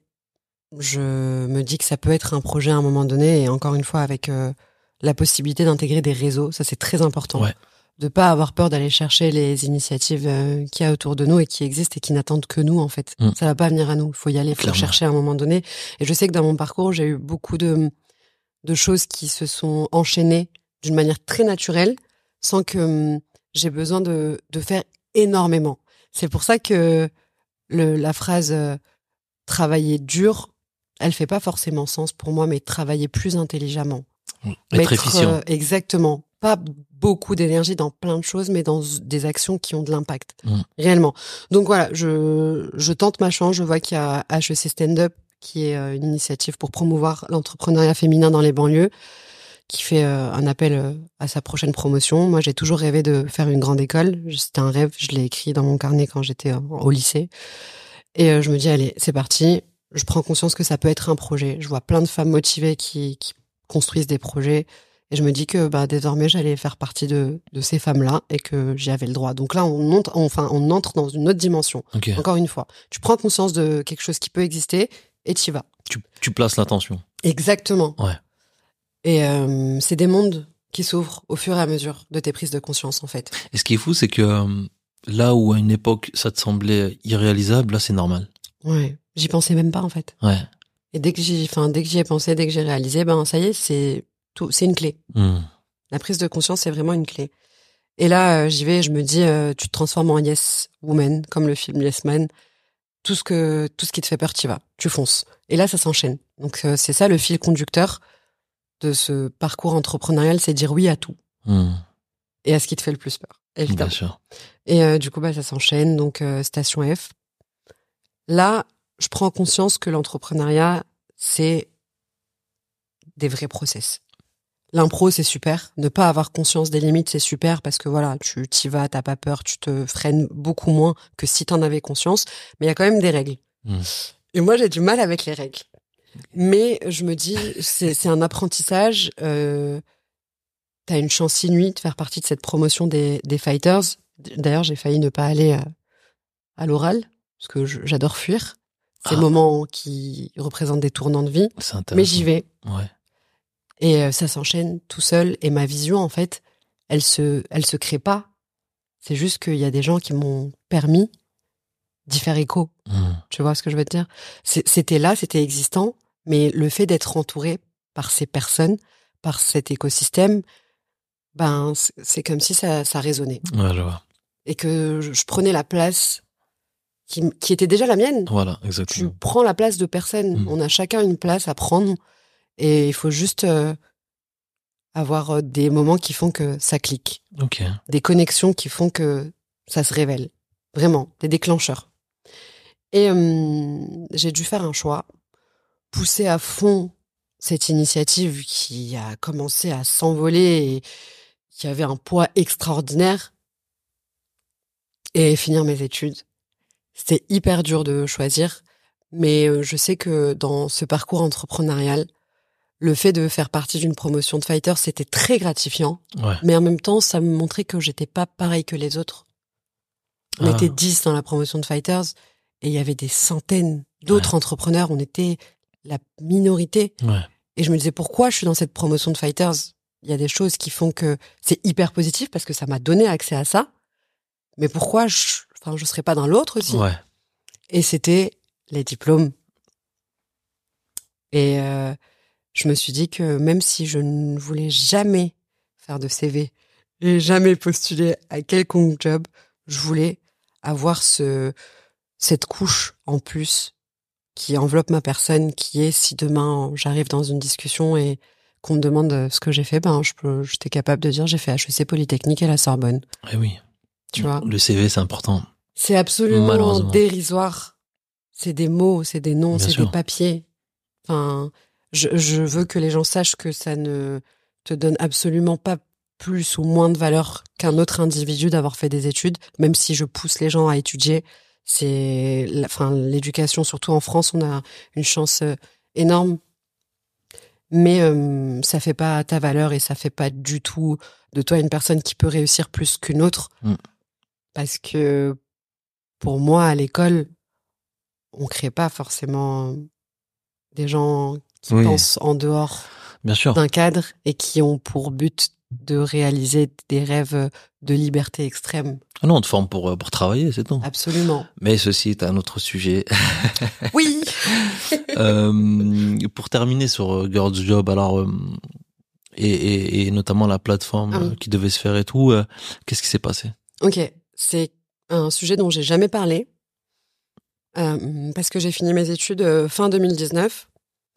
Je me dis que ça peut être un projet à un moment donné, et encore une fois avec euh, la possibilité d'intégrer des réseaux. Ça, c'est très important. Ouais. De pas avoir peur d'aller chercher les initiatives euh, qu'il y a autour de nous et qui existent et qui n'attendent que nous, en fait. Mm. Ça va pas venir à nous. Il faut y aller, il faut Clairement. chercher à un moment donné. Et je sais que dans mon parcours, j'ai eu beaucoup de, de choses qui se sont enchaînées d'une manière très naturelle, sans que hum, j'ai besoin de, de faire énormément. C'est pour ça que le, la phrase euh, travailler dur, elle fait pas forcément sens pour moi, mais travailler plus intelligemment. Être efficient. euh, exactement. Pas beaucoup d'énergie dans plein de choses, mais dans des actions qui ont de l'impact. Mm. Réellement. Donc voilà, je, je tente ma chance. Je vois qu'il y a H E C Stand Up, qui est euh, une initiative pour promouvoir l'entrepreneuriat féminin dans les banlieues, qui fait euh, un appel euh, à sa prochaine promotion. Moi, j'ai toujours rêvé de faire une grande école. C'était un rêve. Je l'ai écrit dans mon carnet quand j'étais euh, au lycée. Et euh, je me dis, allez, c'est parti. Je prends conscience que ça peut être un projet. Je vois plein de femmes motivées qui, qui construisent des projets. Et je me dis que bah, désormais, j'allais faire partie de, de ces femmes-là et que j'y avais le droit. Donc là, on entre, enfin, on entre dans une autre dimension. Ok. Encore une fois, tu prends conscience de quelque chose qui peut exister et t'y vas. Tu, tu places l'attention. Exactement. Ouais. Et euh, c'est des mondes qui s'ouvrent au fur et à mesure de tes prises de conscience, en fait. Et ce qui est fou, c'est que euh, là où à une époque ça te semblait irréalisable, là c'est normal. Ouais. J'y pensais même pas, en fait. Ouais. Et dès que j'y, enfin, dès que j'y ai pensé, dès que j'ai réalisé, ben, ça y est, c'est tout, c'est une clé. Mmh. La prise de conscience, c'est vraiment une clé. Et là, euh, j'y vais, je me dis, euh, tu te transformes en yes woman, comme le film Yes Man. Tout ce que, tout ce qui te fait peur, t'y vas. Tu fonces. Et là, ça s'enchaîne. Donc, euh, c'est ça le fil conducteur de ce parcours entrepreneurial, c'est dire oui à tout. Mmh. Et à ce qui te fait le plus peur, évidemment. Bien sûr. Et euh, du coup, bah, ça s'enchaîne. Donc, euh, Station F. Là, je prends conscience que l'entrepreneuriat, c'est des vrais process. L'impro, c'est super. Ne pas avoir conscience des limites, c'est super parce que voilà, tu t'y vas, t'as pas peur, tu te freines beaucoup moins que si t'en avais conscience. Mais il y a quand même des règles. Mmh. Et moi, j'ai du mal avec les règles. Mais je me dis, c'est, c'est un apprentissage. Euh, t'as une chance inouïe de faire partie de cette promotion des, des fighters. D'ailleurs, j'ai failli ne pas aller à, à l'oral parce que je- j'adore fuir. Ces Ah. moments qui représentent des tournants de vie. C'est intéressant. Mais j'y vais. Ouais. Et euh, ça s'enchaîne tout seul. Et ma vision, en fait, elle se, elle se crée pas. C'est juste qu'il y a des gens qui m'ont permis d'y faire écho. Mmh. Tu vois ce que je veux te dire? C'est- C'était là, c'était existant. Mais le fait d'être entouré par ces personnes, par cet écosystème, ben, c'est- c'est comme si ça, ça résonnait. Ouais, je vois. Et que je, je prenais la place qui, m- qui était déjà la mienne. Voilà, Tu exactement. prends la place de personne. Mm. On a chacun une place à prendre. Et il faut juste euh, avoir euh, des moments qui font que ça clique. Ok. Des connexions qui font que ça se révèle. Vraiment, des déclencheurs. Et euh, j'ai dû faire un choix. Pousser à fond cette initiative qui a commencé à s'envoler et qui avait un poids extraordinaire. Et finir mes études. C'était hyper dur de choisir. Mais euh, je sais que dans ce parcours entrepreneurial, le fait de faire partie d'une promotion de fighter, c'était très gratifiant. Ouais. Mais en même temps, ça me montrait que j'étais pas pareil que les autres. On Ah. était dix dans la promotion de fighters et il y avait des centaines d'autres Ouais. entrepreneurs. On était la minorité. Ouais. Et je me disais, pourquoi je suis dans cette promotion de fighters? Il y a des choses qui font que c'est hyper positif parce que ça m'a donné accès à ça. Mais pourquoi je, enfin, je serais pas dans l'autre aussi? Ouais. Et c'était les diplômes. Et euh, je me suis dit que même si je ne voulais jamais faire de C V et jamais postuler à quelconque job, je voulais avoir ce, cette couche en plus qui enveloppe ma personne, qui est si demain j'arrive dans une discussion et qu'on me demande ce que j'ai fait, ben je peux, j'étais capable de dire j'ai fait H E C Polytechnique et la Sorbonne. Eh oui. Tu vois. Le C V, c'est important. C'est absolument Malheureusement. dérisoire. C'est des mots, c'est des noms, Bien c'est sûr. des papiers. Enfin, je, je veux que les gens sachent que ça ne te donne absolument pas plus ou moins de valeur qu'un autre individu d'avoir fait des études, même si je pousse les gens à étudier. C'est, la- enfin, l'éducation, surtout en France, on a une chance euh, énorme. Mais euh, ça fait pas ta valeur et ça fait pas du tout de toi une personne qui peut réussir plus qu'une autre. Mm. Parce que pour moi, à l'école, on crée pas forcément des gens qui Oui. pensent en dehors Bien sûr. d'un cadre et qui ont pour but de réaliser des rêves de liberté extrême. Ah non, on te forme pour, euh, pour travailler, c'est tout. Absolument. Mais ceci est un autre sujet. Oui. Euh, pour terminer sur euh, Girls Job, alors euh, et, et, et notamment la plateforme Ah oui. euh, qui devait se faire et tout, euh, qu'est-ce qui s'est passé? Ok, c'est un sujet dont j'ai jamais parlé euh, parce que j'ai fini mes études euh, fin deux mille dix-neuf.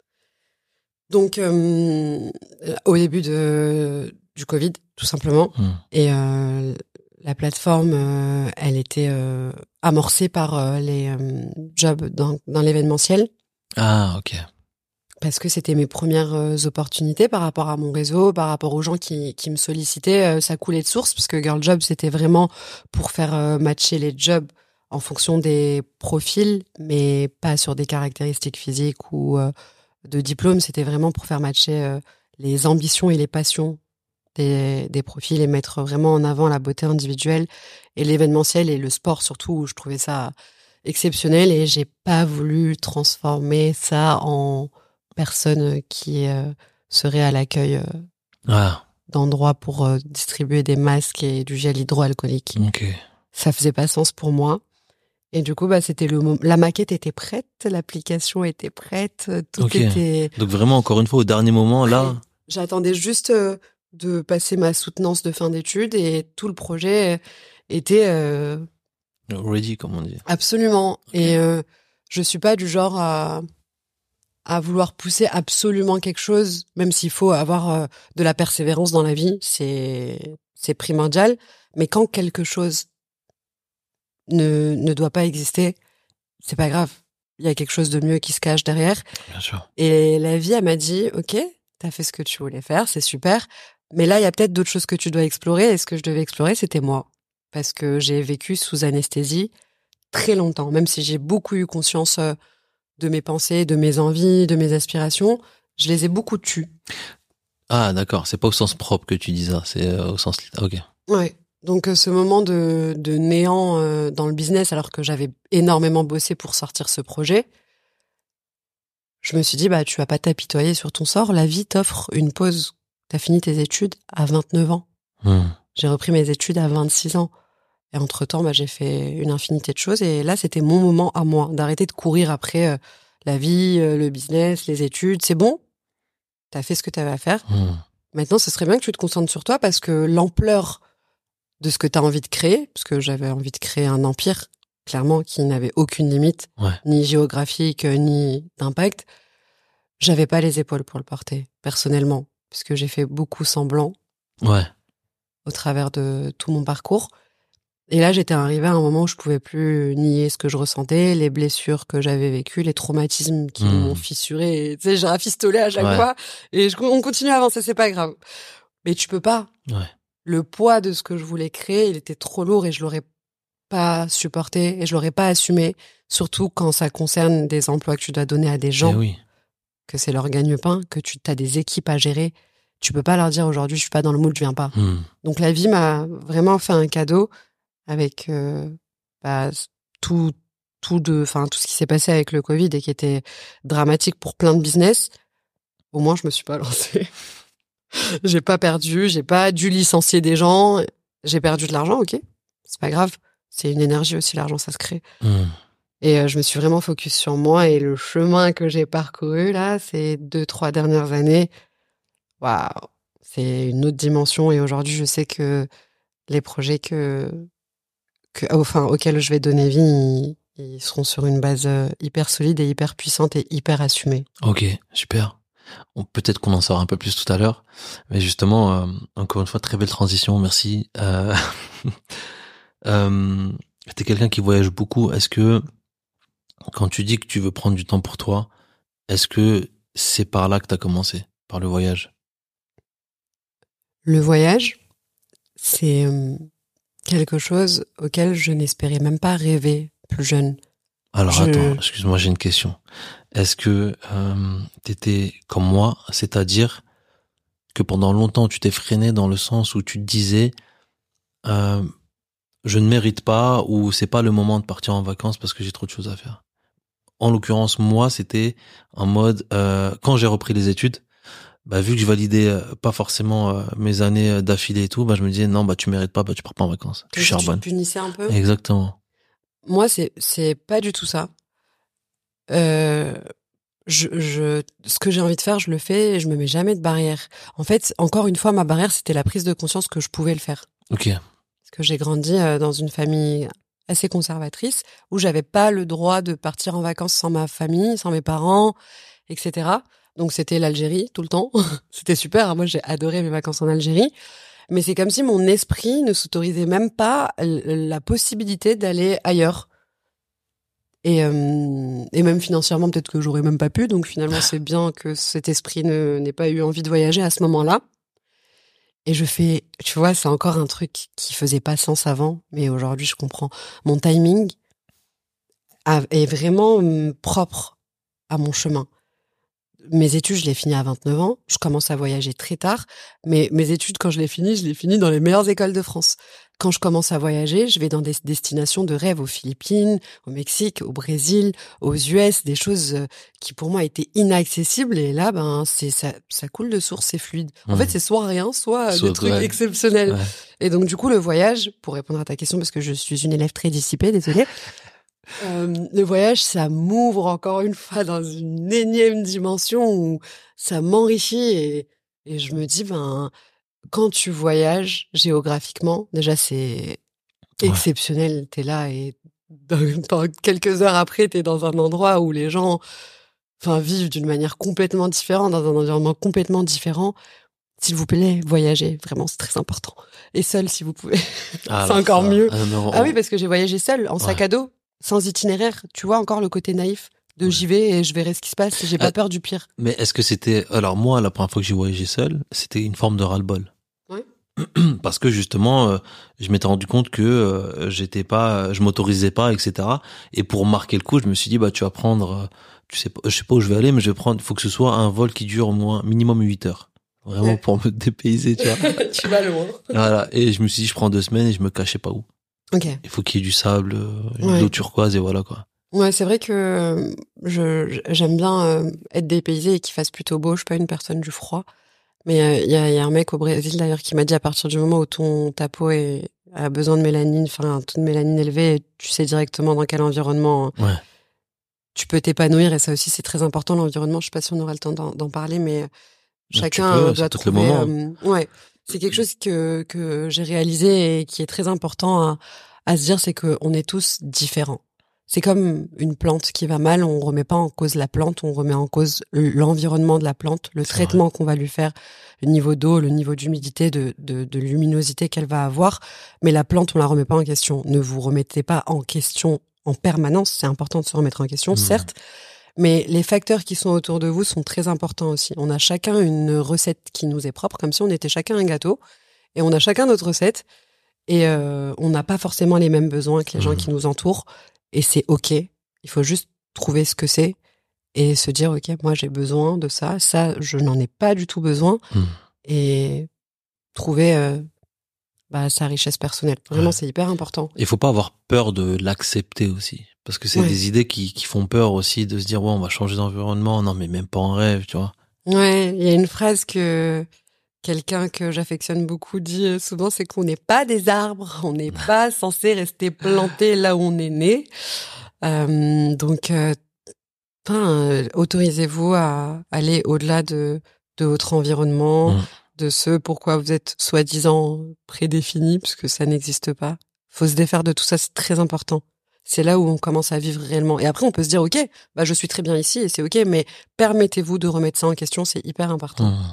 Donc euh, au début de du Covid, tout simplement. Hmm. Et euh, la plateforme, euh, elle était euh, amorcée par euh, les euh, jobs dans, dans l'événementiel. Ah, ok. Parce que c'était mes premières euh, opportunités par rapport à mon réseau, par rapport aux gens qui, qui me sollicitaient. Euh, ça coulait de source, parce que Girl Job, c'était vraiment pour faire euh, matcher les jobs en fonction des profils, mais pas sur des caractéristiques physiques ou euh, de diplôme. C'était vraiment pour faire matcher euh, les ambitions et les passions des, des profils et mettre vraiment en avant la beauté individuelle et l'événementiel et le sport surtout, où je trouvais ça exceptionnel. Et j'ai pas voulu transformer ça en personne qui euh, serait à l'accueil euh, Ah, d'endroits pour euh, distribuer des masques et du gel hydroalcoolique. ok. Ça faisait pas sens pour moi. Et du coup, bah, c'était le moment. La maquette était prête, l'application était prête, tout Ok. était. Donc vraiment, encore une fois, au dernier moment, là. J'attendais juste euh, de passer ma soutenance de fin d'études et tout le projet était euh, Ready, comme on dit. absolument. Et euh, je suis pas du genre à à vouloir pousser absolument quelque chose, même s'il faut avoir euh, de la persévérance dans la vie, c'est c'est primordial. Mais quand quelque chose ne ne doit pas exister, c'est pas grave. Il y a quelque chose de mieux qui se cache derrière. Bien sûr. Et la vie, elle m'a dit, ok, t'as fait ce que tu voulais faire, c'est super. Mais là, il y a peut-être d'autres choses que tu dois explorer. Et ce que je devais explorer, c'était moi. Parce que j'ai vécu sous anesthésie très longtemps. Même si j'ai beaucoup eu conscience euh, de mes pensées, de mes envies, de mes aspirations, je les ai beaucoup tues. Ah, d'accord. C'est pas au sens propre que tu dis ça. C'est euh, au sens... Ok. Ouais. Donc euh, ce moment de, de néant euh, dans le business, alors que j'avais énormément bossé pour sortir ce projet, je me suis dit, bah tu vas pas t'apitoyer sur ton sort. La vie t'offre une pause. T'as fini tes études à vingt-neuf ans. Hmm. J'ai repris mes études à vingt-six ans. Et entre-temps, bah, j'ai fait une infinité de choses. Et là, c'était mon moment à moi, d'arrêter de courir après euh, la vie, euh, le business, les études. C'est bon, t'as fait ce que t'avais à faire. Hmm. Maintenant, ce serait bien que tu te concentres sur toi parce que l'ampleur de ce que t'as envie de créer, parce que j'avais envie de créer un empire, clairement, qui n'avait aucune limite, Ouais. ni géographique, euh, ni d'impact, j'avais pas les épaules pour le porter, personnellement, puisque j'ai fait beaucoup semblant Ouais. au travers de tout mon parcours. Et là, j'étais arrivée à un moment où je pouvais plus nier ce que je ressentais, les blessures que j'avais vécues, les traumatismes qui Mmh. m'ont fissuré. Tu sais, j'ai rafistolé à chaque Ouais. fois. Et je, on continue à avancer, c'est pas grave. Mais tu peux pas. Ouais. Le poids de ce que je voulais créer, il était trop lourd et je l'aurais pas supporté et je l'aurais pas assumé. Surtout quand ça concerne des emplois que tu dois donner à des gens, Eh oui. que c'est leur gagne-pain, que tu as des équipes à gérer. Tu peux pas leur dire aujourd'hui, je suis pas dans le mood, je viens pas. Hmm. Donc la vie m'a vraiment fait un cadeau avec euh, bah, tout tout de enfin tout ce qui s'est passé avec le Covid et qui était dramatique pour plein de business. Au moins je me suis pas lancée. J'ai pas perdu, j'ai pas dû licencier des gens, j'ai perdu de l'argent, OK. C'est pas grave, c'est une énergie aussi, l'argent ça se crée. Hmm. Et euh, je me suis vraiment focus sur moi et le chemin que j'ai parcouru là, ces deux trois dernières années. Waouh, c'est une autre dimension et aujourd'hui, je sais que les projets que que, enfin, auxquels je vais donner vie, ils, ils seront sur une base euh, hyper solide et hyper puissante et hyper assumée. Ok, super. On- Peut-être qu'on en saura un peu plus tout à l'heure. Mais justement, euh, encore une fois, très belle transition. Merci. Euh... euh, T'es quelqu'un qui voyage beaucoup. Est-ce que, quand tu dis que tu veux prendre du temps pour toi, est-ce que c'est par là que t'as commencé? Par le voyage? Le voyage, c'est euh, quelque chose auquel je n'espérais même pas rêver plus jeune. Alors Je- attends, excuse-moi, j'ai une question. Est-ce que euh, t'étais comme moi, c'est-à-dire que pendant longtemps tu t'es freiné dans le sens où tu te disais euh, je ne mérite pas ou c'est pas le moment de partir en vacances parce que j'ai trop de choses à faire. En l'occurrence, moi, c'était en mode euh, quand j'ai repris les études, bah vu que je validais euh, pas forcément euh, mes années euh, d'affilée et tout, bah je me disais non, bah tu mérites pas, bah tu pars pas en vacances. Tu que tu te charbonnes. punissais un peu. Exactement. Moi, c'est c'est pas du tout ça. Euh, je, je, ce que j'ai envie de faire, je le fais et je me mets jamais de barrière. En fait, encore une fois, ma barrière, c'était la prise de conscience que je pouvais le faire. Ok. Parce que j'ai grandi euh, dans une famille assez conservatrice où j'avais pas le droit de partir en vacances sans ma famille, sans mes parents, et cetera. Donc c'était l'Algérie tout le temps. C'était super. Moi, j'ai adoré mes vacances en Algérie. Mais c'est comme si mon esprit ne s'autorisait même pas l- la possibilité d'aller ailleurs. Et, euh, et même financièrement, peut-être que j'aurais même pas pu. Donc finalement, c'est bien que cet esprit ne, n'ait pas eu envie de voyager à ce moment-là. Et je fais, tu vois, c'est encore un truc qui faisait pas sens avant, mais aujourd'hui, je comprends. Mon timing a- est vraiment hum, propre à mon chemin. Mes études, je les finis à vingt-neuf ans. Je commence à voyager très tard. Mais mes études, quand je les finis, je les finis dans les meilleures écoles de France. Quand je commence à voyager, je vais dans des destinations de rêve aux Philippines, au Mexique, au Brésil, aux U S, des choses euh, qui pour moi étaient inaccessibles. Et là, ben, c'est ça, ça coule de source, c'est fluide. En Mmh. fait, c'est soit rien, soit, euh, Soit, des trucs ouais. exceptionnels. Ouais. Et donc, du coup, le voyage, pour répondre à ta question, parce que je suis une élève très dissipée, désolée, Euh, le voyage, ça m'ouvre encore une fois dans une énième dimension où ça m'enrichit et, et je me dis, ben, quand tu voyages géographiquement, déjà c'est Ouais. exceptionnel. T'es là et dans, dans quelques heures après, t'es dans un endroit où les gens, enfin, vivent d'une manière complètement différente, dans un environnement complètement différent. S'il vous plaît, voyagez. Vraiment, c'est très important. Et seul, si vous pouvez. Ah, C'est alors encore ça. mieux. Ah, non, Ah on- oui, parce que j'ai voyagé seule, en sac Ouais. à dos, sans itinéraire. Tu vois encore le côté naïf de Ouais. j'y vais et je verrai ce qui se passe. J'ai Ah, pas peur du pire. mais est-ce que c'était... Alors moi, la première fois que j'ai voyagé seul, c'était une forme de ras-le-bol. Ouais. Parce que justement, euh, je m'étais rendu compte que euh, j'étais pas, je m'autorisais pas, et cetera. Et pour marquer le coup, je me suis dit, bah tu vas prendre, euh, tu sais pas, je sais pas où je vais aller, mais je vais prendre. Il faut que ce soit un vol qui dure au moins minimum huit heures, vraiment Ouais. pour me dépayser, tu vois. Tu vas loin. Voilà. Et je me suis dit, je prends deux semaines et je me cachais pas où. Ok. Il faut qu'il y ait du sable, euh, de Ouais. l'eau turquoise et voilà quoi. Ouais, c'est vrai que euh, je j'aime bien euh, être dépaysée et qu'il fasse plutôt beau. Je suis pas une personne du froid. Mais euh, il y, a, y a un mec au Brésil d'ailleurs qui m'a dit à partir du moment où ton ta peau est, a besoin de mélanine, enfin un taux de mélanine élevé, tu sais directement dans quel environnement Ouais. tu peux t'épanouir. Et ça aussi c'est très important l'environnement. Je sais pas si on aura le temps d'en, d'en parler, mais Donc, chacun tu peux, euh, c'est doit peut-être le trouver. moment. hein. euh, ouais, c'est quelque chose que que j'ai réalisé et qui est très important à à se dire, c'est que on est tous différents. C'est comme une plante qui va mal, on remet pas en cause la plante, on remet en cause l'environnement de la plante, le C'est vrai. traitement qu'on va lui faire, le niveau d'eau, le niveau d'humidité, de, de, de luminosité qu'elle va avoir. Mais la plante, on la remet pas en question. Ne vous remettez pas en question en permanence. C'est important de se remettre en question, Mmh. certes. Mais les facteurs qui sont autour de vous sont très importants aussi. On a chacun une recette qui nous est propre, comme si on était chacun un gâteau. Et on a chacun notre recette. Et euh, on n'a pas forcément les mêmes besoins que les gens Mmh. qui nous entourent. Et c'est OK. Il faut juste trouver ce que c'est et se dire, OK, moi j'ai besoin de ça. Ça, je n'en ai pas du tout besoin. Mmh. Et trouver euh, bah, sa richesse personnelle. Vraiment, Ouais. c'est hyper important. Il faut pas avoir peur de l'accepter aussi. Parce que c'est Ouais. des idées qui, qui font peur aussi de se dire, ouais, on va changer d'environnement. Non, mais même pas en rêve, tu vois. Ouais, il y a une phrase que quelqu'un que j'affectionne beaucoup dit euh, souvent, c'est qu'on n'est pas des arbres, on n'est pas censé rester planté là où on est né. Euh, donc, euh, enfin, euh, autorisez-vous à aller au-delà de, de votre environnement, Mmh. de ce pourquoi vous êtes soi-disant prédéfini, puisque ça n'existe pas. Faut se défaire de tout ça, c'est très important. C'est là où on commence à vivre réellement. Et après, on peut se dire, OK, bah, je suis très bien ici et c'est OK, mais permettez-vous de remettre ça en question, c'est hyper important. Mmh.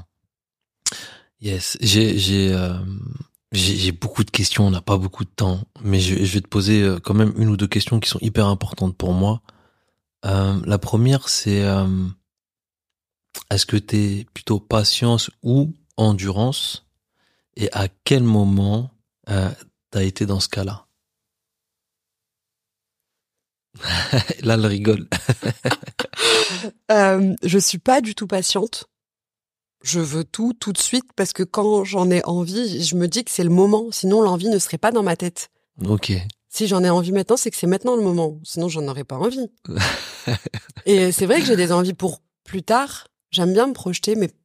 Yes, j'ai j'ai euh, j'ai j'ai beaucoup de questions, on n'a pas beaucoup de temps, mais je, je vais te poser euh, quand même une ou deux questions qui sont hyper importantes pour moi. Euh, la première, c'est euh, est-ce que t'es plutôt patience ou endurance, et à quel moment euh, t'as été dans ce cas-là? Là, elle rigole. Euh, je suis pas du tout patiente. Je veux tout, tout de suite, parce que quand j'en ai envie, je me dis que c'est le moment. Sinon, l'envie ne serait pas dans ma tête. Ok. Si j'en ai envie maintenant, c'est que c'est maintenant le moment. Sinon, j'en aurais pas envie. Et c'est vrai que j'ai des envies pour plus tard. J'aime bien me projeter, mais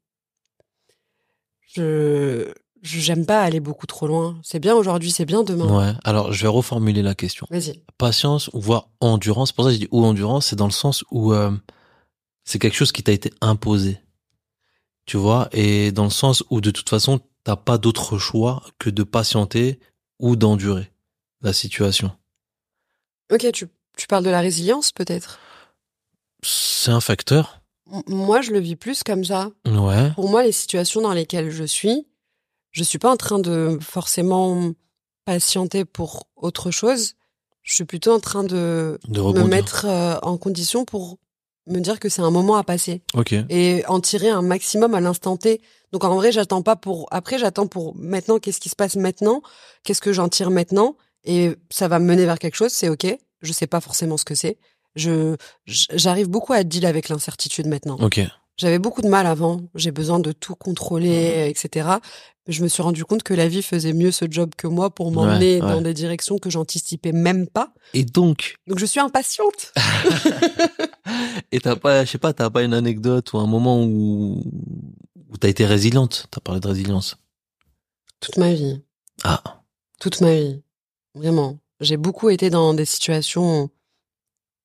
je je- j'aime pas aller beaucoup trop loin. C'est bien aujourd'hui, c'est bien demain. Ouais. Alors, je vais reformuler la question. Vas-y. Patience ou voire endurance. Pour ça, je dis ou endurance, c'est dans le sens où euh, c'est quelque chose qui t'a été imposé. Tu vois, et dans le sens où de toute façon, t'as pas d'autre choix que de patienter ou d'endurer la situation. Ok, tu, tu parles de la résilience, peut-être. C'est un facteur. M- Moi, je le vis plus comme ça. Ouais. Pour moi, les situations dans lesquelles je suis, je suis pas en train de forcément patienter pour autre chose. Je suis plutôt en train de De me rebondir. mettre euh, en condition pour me dire que c'est un moment à passer Ok. et en tirer un maximum à l'instant T. Donc en vrai, j'attends pas pour après, j'attends pour maintenant. Qu'est-ce qui se passe maintenant? Qu'est-ce que j'en tire maintenant? Et ça va me mener vers quelque chose. C'est ok. Je sais pas forcément ce que c'est. Je j- j'arrive beaucoup à deal avec l'incertitude maintenant. Ok. J'avais beaucoup de mal avant. J'ai besoin de tout contrôler, et cetera. Je me suis rendu compte que la vie faisait mieux ce job que moi pour m'emmener Ouais, dans ouais. des directions que j'anticipais même pas. Et donc, Donc je suis impatiente. et t'as pas, je sais pas, t'as pas une anecdote ou un moment où, où t'as été résiliente. T'as parlé de résilience. Toute ma vie. Ah. Toute ma vie. Vraiment. J'ai beaucoup été dans des situations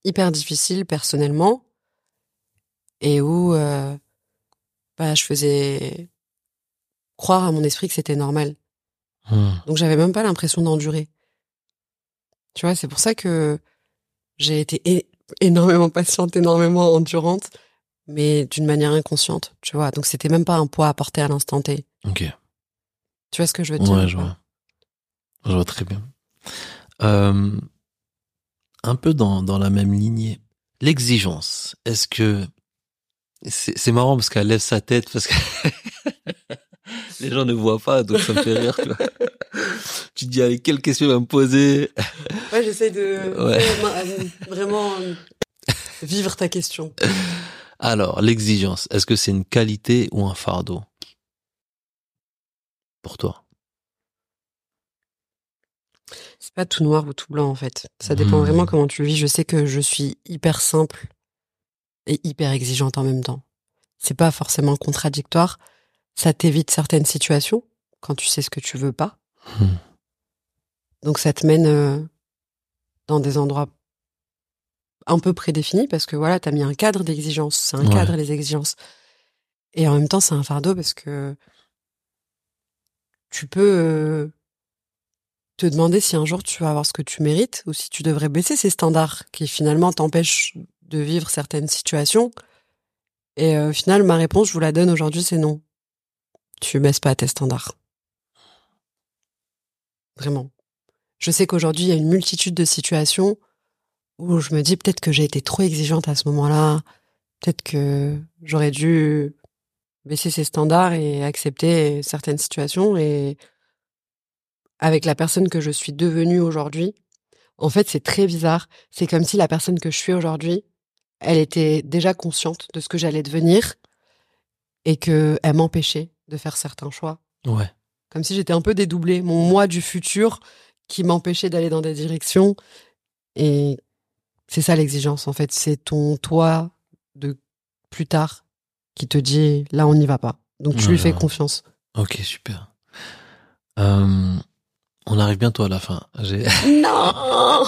hyper difficile personnellement et où euh, bah, je faisais croire à mon esprit que c'était normal. Mmh. Donc j'avais même pas l'impression d'endurer. Tu vois, c'est pour ça que j'ai été é- énormément patiente, énormément endurante, mais d'une manière inconsciente, tu vois. Donc c'était même pas un poids à porter à l'instant T. Ok. Tu vois ce que je veux te dire? Ouais, ou je pas vois. Je vois très bien. Euh, un peu dans, dans la même lignée. L'exigence. Est-ce que... C'est, c'est marrant parce qu'elle lève sa tête parce que les gens ne voient pas, donc ça me fait rire, tu vois. Tu te dis, allez, quelle question il va me poser? Ouais, j'essaie de Ouais. euh, vraiment euh, vivre ta question. Alors, l'exigence. Est-ce que c'est une qualité ou un fardeau? Pour toi? C'est pas tout noir ou tout blanc en fait. Ça dépend Hmm. vraiment comment tu le vis. Je sais que je suis hyper simple et hyper exigeante en même temps. C'est pas forcément contradictoire. Ça t'évite certaines situations quand tu sais ce que tu veux pas. Hmm. Donc ça te mène euh, dans des endroits un peu prédéfinis parce que voilà, t'as mis un cadre d'exigence. C'est un Ouais. cadre les exigences. Et en même temps, c'est un fardeau parce que tu peux euh, te demander si un jour tu vas avoir ce que tu mérites ou si tu devrais baisser ces standards qui finalement t'empêchent de vivre certaines situations. Et euh, au final, ma réponse, je vous la donne aujourd'hui, c'est non. Tu baisses pas tes standards. Vraiment. Je sais qu'aujourd'hui, il y a une multitude de situations où je me dis peut-être que j'ai été trop exigeante à ce moment-là. Peut-être que j'aurais dû baisser ses standards et accepter certaines situations. Et avec la personne que je suis devenue aujourd'hui, en fait, c'est très bizarre. C'est comme si la personne que je suis aujourd'hui, elle était déjà consciente de ce que j'allais devenir et qu'elle m'empêchait de faire certains choix. Ouais. Comme si j'étais un peu dédoublée, mon moi du futur qui m'empêchait d'aller dans des directions. Et c'est ça l'exigence, en fait. C'est ton toi de plus tard qui te dit, là, on n'y va pas. Donc tu Ouais, lui je fais vois. confiance. Ok, super. Euh, on arrive bientôt à la fin. J'ai... Non.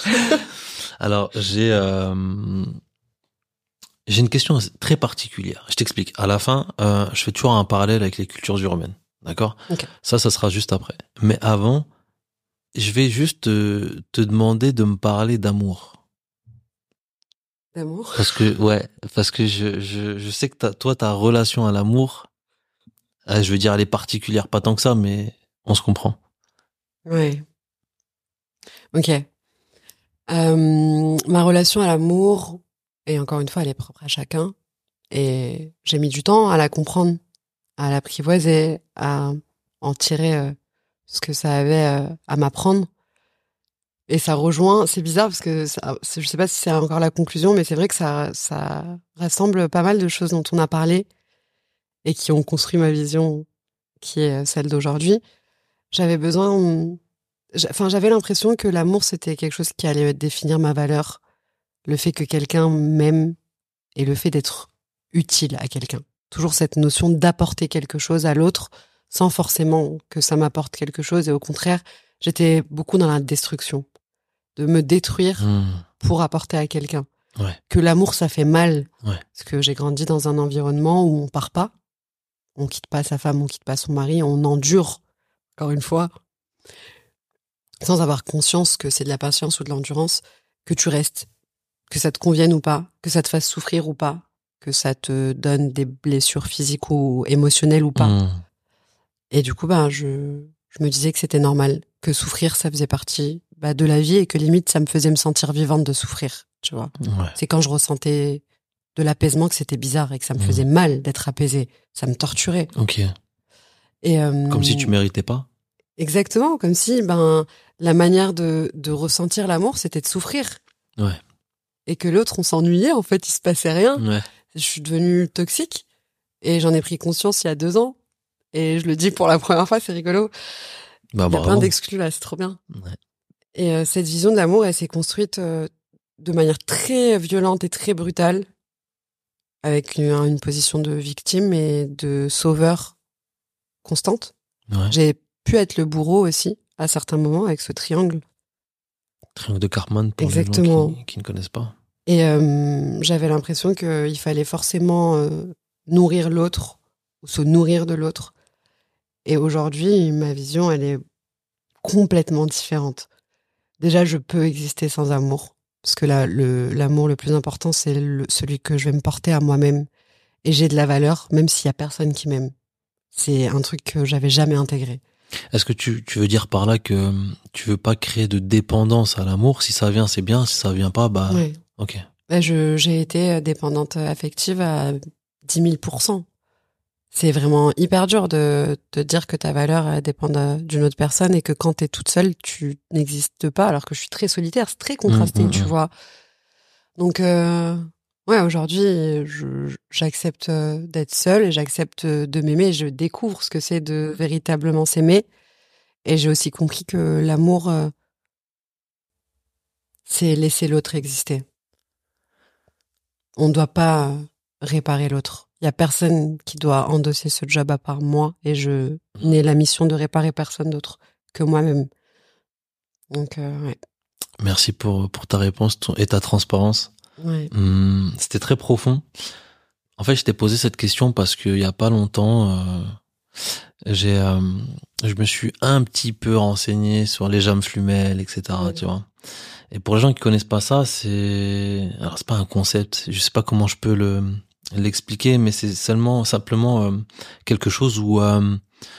Alors, j'ai... Euh... J'ai une question très particulière. Je t'explique. À la fin, euh, je fais toujours un parallèle avec les cultures urbaines. D'accord? Ok. Ça, ça sera juste après. Mais avant, je vais juste te, te demander de me parler d'amour. D'amour. Parce que, ouais, parce que je, je, je sais que t'as, toi, ta relation à l'amour, euh, je veux dire, elle est particulière, pas tant que ça, mais on se comprend. Ouais. Ok. Euh, ma relation à l'amour, et encore une fois, elle est propre à chacun. Et j'ai mis du temps à la comprendre, à l'apprivoiser, à en tirer euh, ce que ça avait euh, à m'apprendre. Et ça rejoint, c'est bizarre parce que ça, c'est- je sais pas si c'est encore la conclusion, mais c'est vrai que ça, ça rassemble pas mal de choses dont on a parlé et qui ont construit ma vision qui est celle d'aujourd'hui. J'avais besoin, j'a- enfin, j'avais l'impression que l'amour c'était quelque chose qui allait définir ma valeur, le fait que quelqu'un m'aime et le fait d'être utile à quelqu'un. Toujours cette notion d'apporter quelque chose à l'autre sans forcément que ça m'apporte quelque chose et au contraire, j'étais beaucoup dans la destruction, de me détruire Mmh. pour apporter à quelqu'un. Ouais. Que l'amour, ça fait mal. Ouais. Parce que j'ai grandi dans un environnement où on part pas. On quitte pas sa femme, on quitte pas son mari, on endure, encore une fois, sans avoir conscience que c'est de la patience ou de l'endurance, que tu restes, que ça te convienne ou pas, que ça te fasse souffrir ou pas, que ça te donne des blessures physiques ou émotionnelles ou pas. Mmh. Et du coup, bah, je, je me disais que c'était normal, que souffrir, ça faisait partie bah, de la vie et que limite, ça me faisait me sentir vivante de souffrir, tu vois. Ouais. C'est quand je ressentais de l'apaisement que c'était bizarre et que ça me Mmh. faisait mal d'être apaisée. Ça me torturait. Ok. Et, euh, Comme si tu méritais pas. exactement, comme si ben la manière de, de ressentir l'amour, c'était de souffrir. Ouais. Et que l'autre, on s'ennuyait, en fait, il se passait rien. Ouais. Je suis devenue toxique et j'en ai pris conscience il y a deux ans. Et je le dis pour la première fois, c'est rigolo. Bah, Il y a plein bravo. d'exclus là, c'est trop bien. Ouais. Et euh, cette vision de l'amour, elle s'est construite euh, de manière très violente et très brutale, avec une, une position de victime et de sauveur constante. Ouais. J'ai pu être le bourreau aussi, à certains moments, avec ce triangle. Triangle de Karpman pour Exactement. les gens qui, qui ne connaissent pas. Et euh, j'avais l'impression qu'il fallait forcément euh, nourrir l'autre, ou se nourrir de l'autre. Et aujourd'hui, ma vision, elle est complètement différente. Déjà, je peux exister sans amour. Parce que là, le, l'amour le plus important, c'est le, celui que je vais me porter à moi-même. Et j'ai de la valeur, même s'il y a personne qui m'aime. C'est un truc que j'avais jamais intégré. Est-ce que tu, tu veux dire par là que tu veux pas créer de dépendance à l'amour? Si ça vient, c'est bien. Si ça vient pas, bah, Ouais. ok. Bah, je, j'ai été dépendante affective à dix mille pour cent. C'est vraiment hyper dur de te dire que ta valeur elle dépend de- d'une autre personne et que quand t'es toute seule, tu n'existes pas, alors que je suis très solitaire, c'est très contrasté, Mmh, mmh, tu mmh. vois. Donc, euh, ouais, aujourd'hui, je, j'accepte euh, d'être seule et j'accepte de m'aimer et je découvre ce que c'est de véritablement s'aimer. Et j'ai aussi compris que l'amour, euh, c'est laisser l'autre exister. On ne doit pas euh, réparer l'autre. Il y a personne qui doit endosser ce job à part moi et je n'ai la mission de réparer personne d'autre que moi-même. Donc, euh, ouais. Merci pour, pour ta réponse ton- et ta transparence. Ouais. Hum, c'était très profond. En fait, je t'ai posé cette question parce qu'il y a pas longtemps, euh, j'ai, euh, je me suis un petit peu renseigné sur les jambes flumelles, et cetera. Ouais. Tu vois. Et pour les gens qui connaissent pas ça, c'est, alors c'est pas un concept. Je sais pas comment je peux le l'expliquer, mais c'est seulement simplement euh, quelque chose où euh,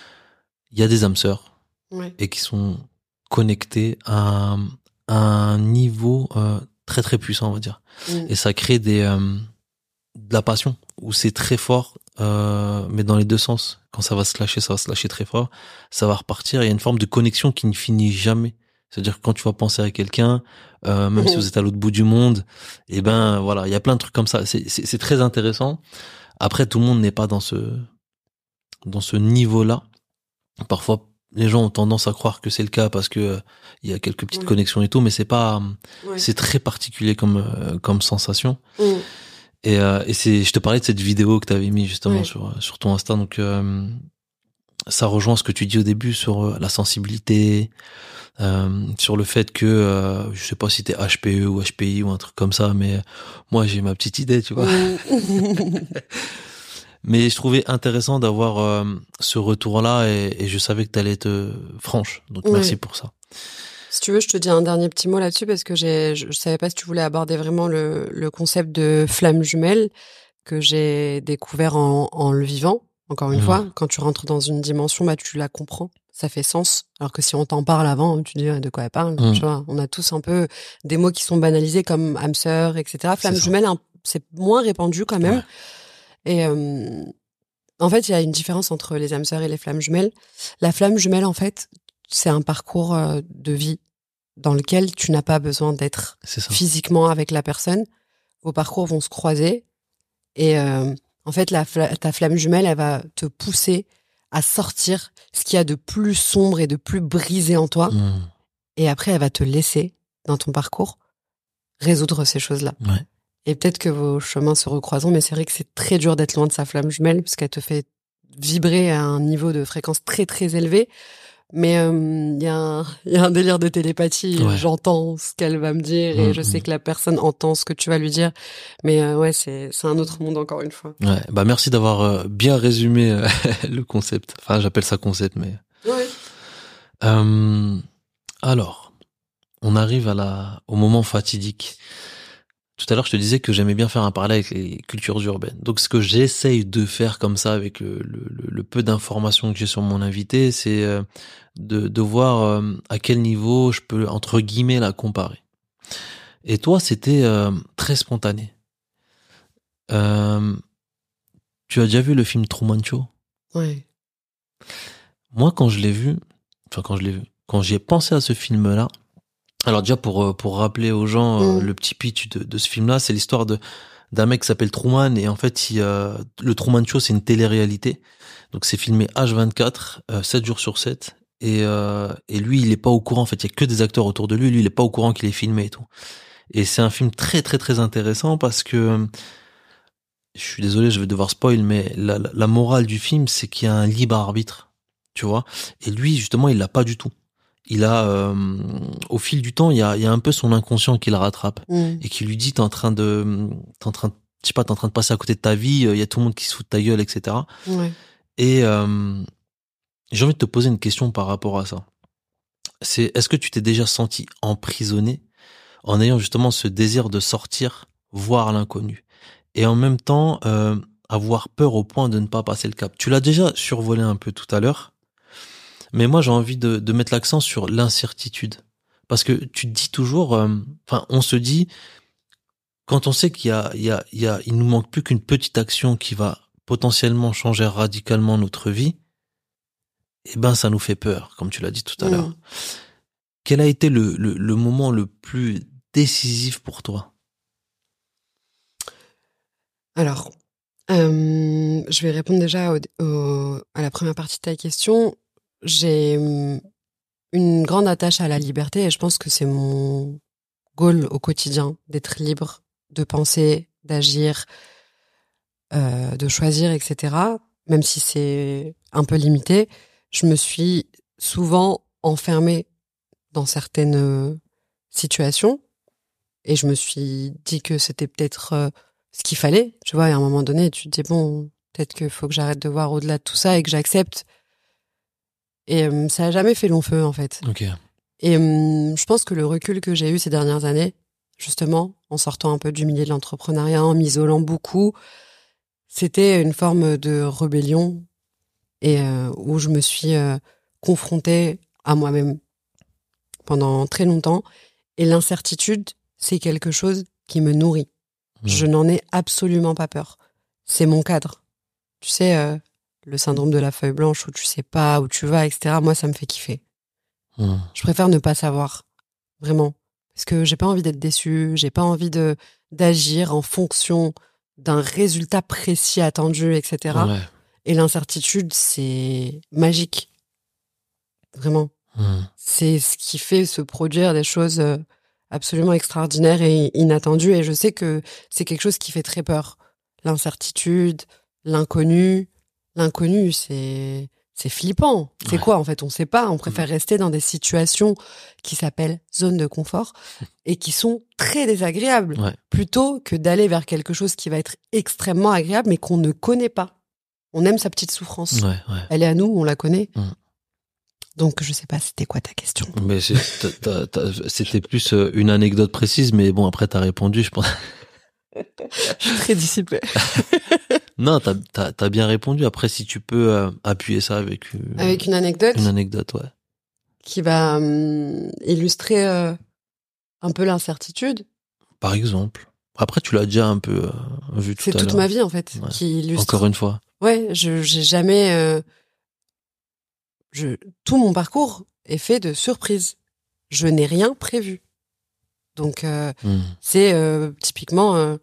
il y a des âmes sœurs Ouais. et qui sont connectés à, un- à un niveau euh, très très puissant, on va dire. Mm. Et ça crée des euh, de la passion où c'est très fort, euh, mais dans les deux sens. Quand ça va se lâcher, ça va se lâcher très fort. Ça va repartir. Il y a une forme de connexion qui ne finit jamais. C'est-à-dire que quand tu vas penser à quelqu'un, euh, même si vous êtes à l'autre bout du monde, et ben voilà, il y a plein de trucs comme ça. C'est, c'est, c'est très intéressant. Après, tout le monde n'est pas dans ce dans ce niveau-là. Parfois, les gens ont tendance à croire que c'est le cas parce que euh, il y a quelques petites Ouais. connexions et tout, mais c'est pas. Ouais. C'est très particulier comme euh, comme sensation. Mm. Et, euh, et c'est, je te parlais de cette vidéo que tu avais mis justement Ouais. sur sur ton Insta, donc euh, ça rejoint ce que tu dis au début sur euh, la sensibilité, euh, sur le fait que euh, je sais pas si t'es H P E ou H P I ou un truc comme ça, mais moi j'ai ma petite idée, tu vois. Mm. Mais je trouvais intéressant d'avoir euh, ce retour-là et, et je savais que t'allais être franche, donc Ouais. merci pour ça. Si tu veux, je te dis un dernier petit mot là-dessus parce que j'ai, je, je savais pas si tu voulais aborder vraiment le, le concept de flamme jumelle que j'ai découvert en, en le vivant. Encore une Mmh. fois, quand tu rentres dans une dimension, bah tu la comprends, ça fait sens. Alors que si on t'en parle avant, tu dis ah, de quoi elle parle. Mmh. Tu vois, on a tous un peu des mots qui sont banalisés comme âme sœur, et cetera. Flamme C'est ça. jumelle, un- c'est moins répandu quand même. Ouais. Et euh, en fait, il y a une différence entre les âmes sœurs et les flammes jumelles. La flamme jumelle, en fait, c'est un parcours euh, de vie dans lequel tu n'as pas besoin d'être C'est ça. physiquement avec la personne. Vos parcours vont se croiser et euh, en fait, la fla- ta flamme jumelle, elle va te pousser à sortir ce qu'il y a de plus sombre et de plus brisé en toi. Mmh. Et après, elle va te laisser, dans ton parcours, résoudre ces choses-là. Ouais. Et peut-être que vos chemins se recroiseront, mais c'est vrai que c'est très dur d'être loin de sa flamme jumelle parce qu'elle te fait vibrer à un niveau de fréquence très très élevé. Mais il euh, y, y a un délire de télépathie. Ouais. J'entends ce qu'elle va me dire et Mmh, je sais mmh. que la personne entend ce que tu vas lui dire. Mais euh, ouais, c'est c'est un autre monde encore une fois. Ouais. Bah merci d'avoir euh, bien résumé euh, le concept. Enfin, j'appelle ça concept, mais. Ouais. Euh, alors, on arrive à la, au moment fatidique. Tout à l'heure, je te disais que j'aimais bien faire un parallèle avec les cultures urbaines. Donc, ce que j'essaye de faire comme ça, avec le, le, le peu d'informations que j'ai sur mon invité, c'est euh, de, de voir euh, à quel niveau je peux, entre guillemets, la comparer. Et toi, c'était euh, très spontané. Euh, tu as déjà vu le film Truman Show ? Ouais. Moi, quand je l'ai vu, enfin, quand je l'ai vu, quand j'y ai pensé à ce film-là, alors déjà pour pour rappeler aux gens Mm. euh, le petit pitch de, de ce film-là, c'est l'histoire de d'un mec qui s'appelle Truman et en fait il, euh, le Truman Show c'est une télé-réalité, donc c'est filmé H vingt-quatre, euh, sept jours sur sept et euh, et lui il est pas au courant, en fait il y a que des acteurs autour de lui, lui il est pas au courant qu'il est filmé et tout. Et c'est un film très très très intéressant parce que je suis désolé, je vais devoir spoil, mais la, la, la morale du film c'est qu'il y a un libre arbitre, tu vois, et lui justement il l'a pas du tout. il a, euh, au fil du temps, il y a, il y a un peu son inconscient qui le rattrape Mmh. et qui lui dit, t'es en train de, t'es en train de, je sais pas, t'es en train de passer à côté de ta vie, il y a tout le monde qui se fout de ta gueule, et cetera. Ouais. Et euh, j'ai envie de te poser une question par rapport à ça. C'est, est-ce que tu t'es déjà senti emprisonné en ayant justement ce désir de sortir, voir l'inconnu, et en même temps euh, avoir peur au point de ne pas passer le cap? Tu l'as déjà survolé un peu tout à l'heure, mais moi j'ai envie de, de mettre l'accent sur l'incertitude, parce que tu te dis toujours, euh, enfin on se dit, quand on sait qu'il y a, il y a, il y a, il nous manque plus qu'une petite action qui va potentiellement changer radicalement notre vie, eh ben ça nous fait peur, comme tu l'as dit tout à Mmh. l'heure. Quel a été le, le, le moment le plus décisif pour toi? Alors, euh, je vais répondre déjà au, au- à la première partie de ta question. J'ai hum, une grande attache à la liberté et je pense que c'est mon goal au quotidien, d'être libre, de penser, d'agir, euh, de choisir, et cetera. Même si c'est un peu limité, je me suis souvent enfermée dans certaines euh, situations et je me suis dit que c'était peut-être euh, ce qu'il fallait. Tu vois, à un moment donné, tu te dis, bon, peut-être qu'il faut que j'arrête de voir au-delà de tout ça et que j'accepte. Et euh, ça a jamais fait long feu, en fait. Ok. Et euh, je pense que le recul que j'ai eu ces dernières années, justement, en sortant un peu du milieu de l'entrepreneuriat, en m'isolant beaucoup, c'était une forme de rébellion et euh, où je me suis euh, confrontée à moi-même pendant très longtemps. Et l'incertitude, c'est quelque chose qui me nourrit. Mmh. Je n'en ai absolument pas peur. C'est mon cadre. Tu sais, euh, le syndrome de la feuille blanche où tu sais pas où tu vas, et cetera. Moi, ça me fait kiffer. Mmh. Je préfère ne pas savoir, vraiment, parce que j'ai pas envie d'être déçue. J'ai pas envie de d'agir en fonction d'un résultat précis attendu, et cetera. Ouais. Et l'incertitude, c'est magique, vraiment. Mmh. C'est ce qui fait se produire des choses euh, absolument extraordinaires et inattendues. Et je sais que c'est quelque chose qui fait très peur. L'incertitude, l'inconnu. L'inconnu, c'est c'est flippant. C'est Ouais. quoi, en fait? On sait pas. On préfère rester dans des situations qui s'appellent zones de confort et qui sont très désagréables, Ouais. plutôt que d'aller vers quelque chose qui va être extrêmement agréable, mais qu'on ne connaît pas. On aime sa petite souffrance. Ouais, ouais. Elle est à nous, on la connaît. Mm. Donc, je sais pas, c'était quoi ta question? Mais c'est, t'as- t'as- t'as- c'était plus euh, une anecdote précise, mais bon, après, t'as répondu, je pense. Je suis très disciplinée. Non, t'as, t'as, t'as bien répondu. Après, si tu peux euh, appuyer ça avec, euh, Avec une anecdote une anecdote, ouais. qui va hum, illustrer euh, un peu l'incertitude. Par exemple. Après, tu l'as déjà un peu euh, vu tout C'est à toute l'heure. ma vie, en fait, Ouais. qui illustre. Encore une fois. Ouais, je j'ai jamais... euh, je, tout mon parcours est fait de surprises. Je n'ai rien prévu. Donc, euh, Mm. c'est euh, typiquement euh,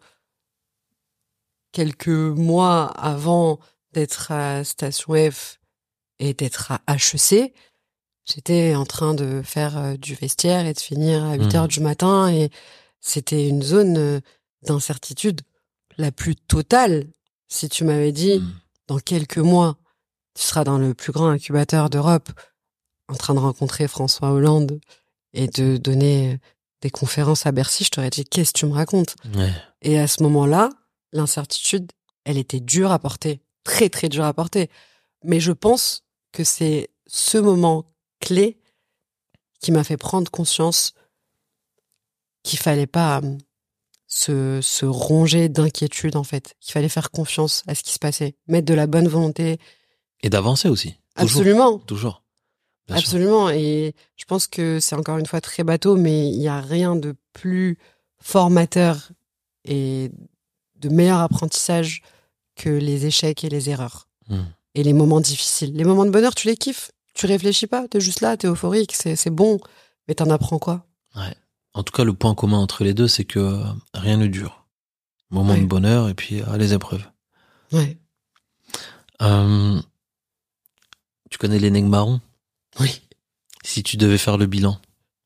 quelques mois avant d'être à Station F et d'être à H E C, j'étais en train de faire euh, du vestiaire et de finir à huit Mm. heures du matin et c'était une zone euh, d'incertitude la plus totale. Si tu m'avais dit, Mm. dans quelques mois, tu seras dans le plus grand incubateur d'Europe, en train de rencontrer François Hollande et de donner des conférences à Bercy, je t'aurais dit, qu'est-ce que tu me racontes? Ouais. Et à ce moment-là, l'incertitude, elle était dure à porter, très très dure à porter. Mais je pense que c'est ce moment clé qui m'a fait prendre conscience qu'il fallait pas euh, se, se ronger d'inquiétude, en fait. Qu'il fallait faire confiance à ce qui se passait. Mettre de la bonne volonté. Et d'avancer aussi. Toujours. Absolument. Toujours. Bien sûr. Absolument. Et je pense que c'est encore une fois très bateau, mais il n'y a rien de plus formateur et de meilleur apprentissage que les échecs et les erreurs. Mm. Et les moments difficiles. Les moments de bonheur, tu les kiffes. Tu réfléchis pas. T'es juste là, t'es euphorique. C'est, c'est bon. Mais t'en apprends quoi? Ouais. En tout cas, le point commun entre les deux, c'est que euh, rien ne dure. Moment Ouais. de bonheur et puis euh, les épreuves. Ouais. Euh, tu connais l'énigme marron? Oui. Si tu devais faire le bilan.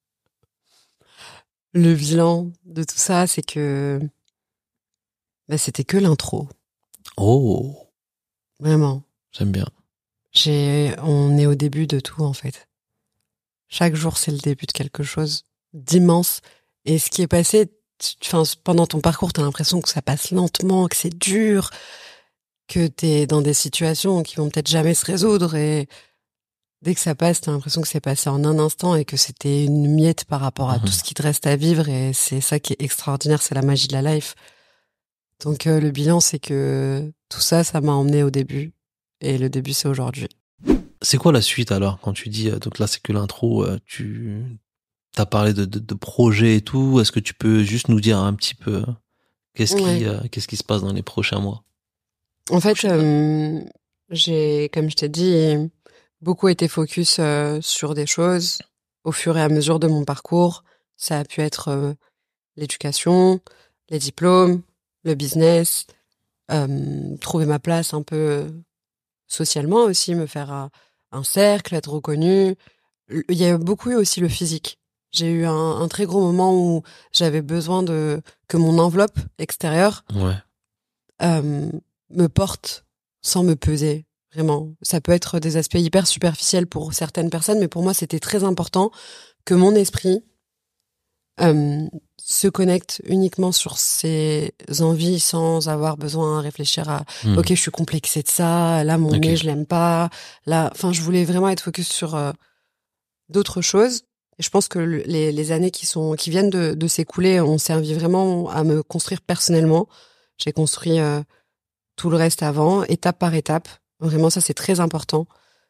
Le bilan de tout ça, c'est que bah, c'était que l'intro. Oh, Vraiment. j'aime bien. J'ai, on est au début de tout, en fait. Chaque jour, c'est le début de quelque chose d'immense. Et ce qui est passé, enfin, pendant ton parcours, t'as l'impression que ça passe lentement, que c'est dur, que t'es dans des situations qui vont peut-être jamais se résoudre. Et dès que ça passe, t'as l'impression que c'est passé en un instant et que c'était une miette par rapport à mmh. tout ce qui te reste à vivre. Et c'est ça qui est extraordinaire, c'est la magie de la life. Donc euh, le bilan, c'est que tout ça, ça m'a emmené au début. Et le début, c'est aujourd'hui. C'est quoi la suite alors quand tu dis, donc là c'est que l'intro, tu as parlé de, de, de projets et tout, est-ce que tu peux juste nous dire un petit peu qu'est-ce qui, ouais. euh, qu'est-ce qui se passe dans les prochains mois? En fait, euh, j'ai, comme je t'ai dit, beaucoup été focus euh, sur des choses au fur et à mesure de mon parcours. Ça a pu être euh, l'éducation, les diplômes, le business, euh, trouver ma place un peu socialement aussi, me faire un, un cercle, être reconnue. Il y a beaucoup eu aussi le physique. J'ai eu un, un très gros moment où j'avais besoin de que mon enveloppe extérieure ouais. euh, me porte sans me peser. Vraiment, ça peut être des aspects hyper superficiels pour certaines personnes, mais pour moi, c'était très important que mon esprit euh, se connecte uniquement sur ses envies sans avoir besoin à réfléchir à mmh. ok, je suis complexée de ça, là mon okay. nez je l'aime pas, là, enfin je voulais vraiment être focus sur euh, d'autres choses. Et je pense que le, les, les années qui sont qui viennent de, de s'écouler ont servi vraiment à me construire personnellement. J'ai construit euh, tout le reste avant, étape par étape. Vraiment, ça c'est très important.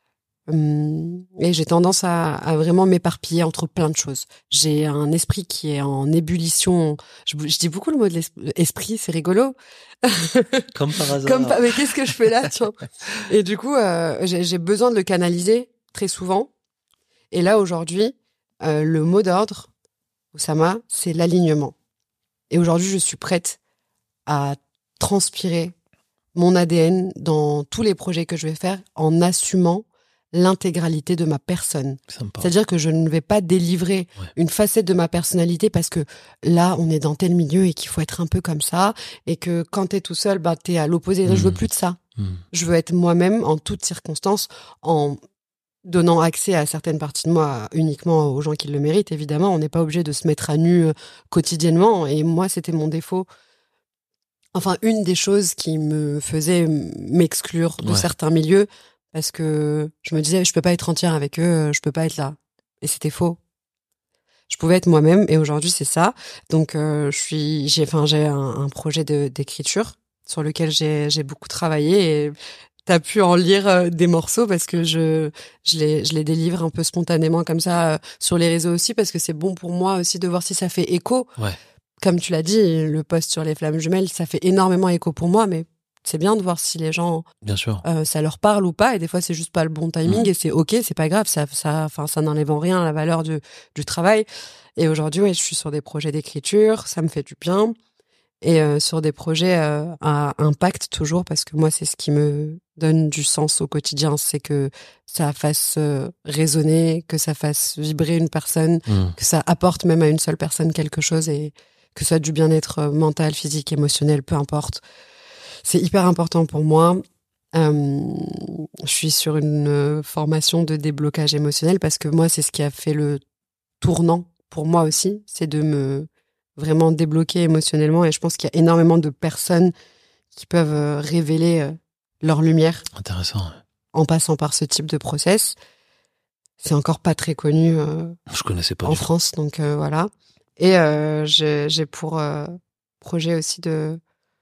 Hum, et j'ai tendance à, à vraiment m'éparpiller entre plein de choses. J'ai un esprit qui est en ébullition. Je, je dis beaucoup le mot de l'esprit, c'est rigolo. Comme par hasard. Comme par, mais qu'est-ce que je fais là, tiens. Et du coup, euh, j'ai, j'ai besoin de le canaliser très souvent. Et là, aujourd'hui, euh, le mot d'ordre, Oussama, c'est l'alignement. Et aujourd'hui, je suis prête à transpirer mon A D N dans tous les projets que je vais faire en assumant l'intégralité de ma personne. C'est-à-dire que je ne vais pas délivrer ouais. une facette de ma personnalité parce que là, on est dans tel milieu et qu'il faut être un peu comme ça et que quand t'es tout seul, bah, t'es à l'opposé. Mmh. Je veux plus de ça. Mmh. Je veux être moi-même en toutes circonstances, en donnant accès à certaines parties de moi uniquement aux gens qui le méritent. Évidemment, on n'est pas obligé de se mettre à nu quotidiennement et moi, c'était mon défaut. Enfin, une des choses qui me faisait m'exclure de ouais. certains milieux parce que je me disais, je peux pas être entière avec eux, je peux pas être là. Et c'était faux. Je pouvais être moi-même et aujourd'hui, c'est ça. Donc, euh, je suis, j'ai, enfin, j'ai un, un projet de, d'écriture sur lequel j'ai, j'ai beaucoup travaillé et t'as pu en lire euh, des morceaux parce que je, je les, je les délivre un peu spontanément comme ça euh, sur les réseaux aussi parce que c'est bon pour moi aussi de voir si ça fait écho. Ouais. Comme tu l'as dit, le post sur les flammes jumelles, ça fait énormément écho pour moi, mais c'est bien de voir si les gens, bien sûr, euh, ça leur parle ou pas. Et des fois, c'est juste pas le bon timing mmh. et c'est ok, c'est pas grave. Ça, ça, enfin, ça n'enlève en rien à la valeur du, du travail. Et aujourd'hui, ouais, je suis sur des projets d'écriture, ça me fait du bien, et euh, sur des projets euh, à impact toujours parce que moi, c'est ce qui me donne du sens au quotidien, c'est que ça fasse euh, résonner, que ça fasse vibrer une personne, mmh. que ça apporte même à une seule personne quelque chose et que ce soit du bien-être mental, physique, émotionnel, peu importe. C'est hyper important pour moi. Euh, je suis sur une formation de déblocage émotionnel parce que moi, c'est ce qui a fait le tournant pour moi aussi, c'est de me vraiment débloquer émotionnellement. Et je pense qu'il y a énormément de personnes qui peuvent révéler leur lumière. Intéressant. Ouais. En passant par ce type de process. C'est encore pas très connu euh, je connaissais pas en France, tout. donc euh, voilà. Et euh, j'ai, j'ai pour euh, projet aussi de...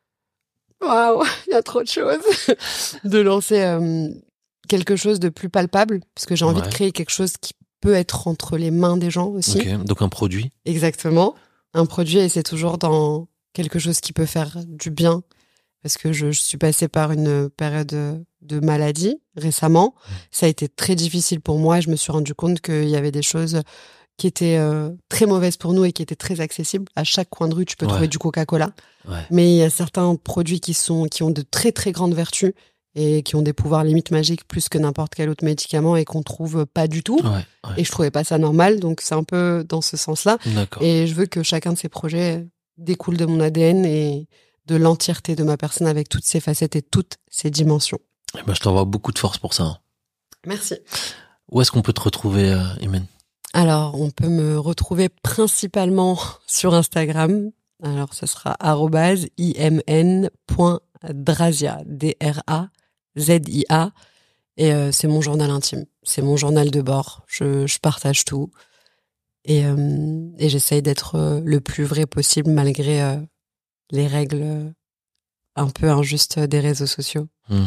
Waouh, il y a trop de choses. de lancer euh, quelque chose de plus palpable, parce que j'ai envie ouais. de créer quelque chose qui peut être entre les mains des gens aussi. Ok, donc un produit. Exactement. Un produit, et c'est toujours dans quelque chose qui peut faire du bien, parce que je, je suis passée par une période de maladie récemment. Mmh. Ça a été très difficile pour moi, et je me suis rendu compte qu'il y avait des choses qui étaient euh, très mauvaises pour nous et qui étaient très accessibles. À chaque coin de rue, tu peux ouais. trouver du Coca-Cola. Ouais. Mais il y a certains produits qui sont qui ont de très très grandes vertus et qui ont des pouvoirs limite magiques plus que n'importe quel autre médicament et qu'on trouve pas du tout. Ouais, ouais. Et je trouvais pas ça normal, donc c'est un peu dans ce sens-là. D'accord. Et je veux que chacun de ces projets découle de mon A D N et de l'entièreté de ma personne avec toutes ses facettes et toutes ses dimensions. Eh ben, je t'envoie beaucoup de force pour ça. Merci. Où est-ce qu'on peut te retrouver, euh, Imen ? Alors, on peut me retrouver principalement sur Instagram. Alors, ce sera arobase imn.drazia, D R A Z I A. Et euh, c'est mon journal intime. C'est mon journal de bord. Je, je partage tout. Et, euh, et j'essaye d'être euh, le plus vrai possible malgré euh, les règles euh, un peu injustes des réseaux sociaux. Mmh.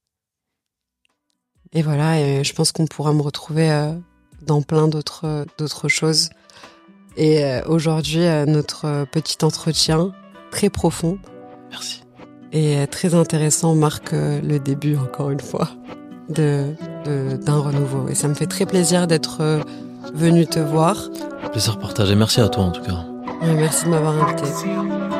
Et voilà, et je pense qu'on pourra me retrouver euh, dans plein d'autres, euh, d'autres choses. Et euh, aujourd'hui, euh, notre euh, petit entretien, très profond. Merci. Et euh, très intéressant, marque euh, le début, encore une fois, de, de, d'un renouveau. Et ça me fait très plaisir d'être euh, venue te voir. Plaisir partagé. Merci à toi en tout cas. Et merci de m'avoir invité.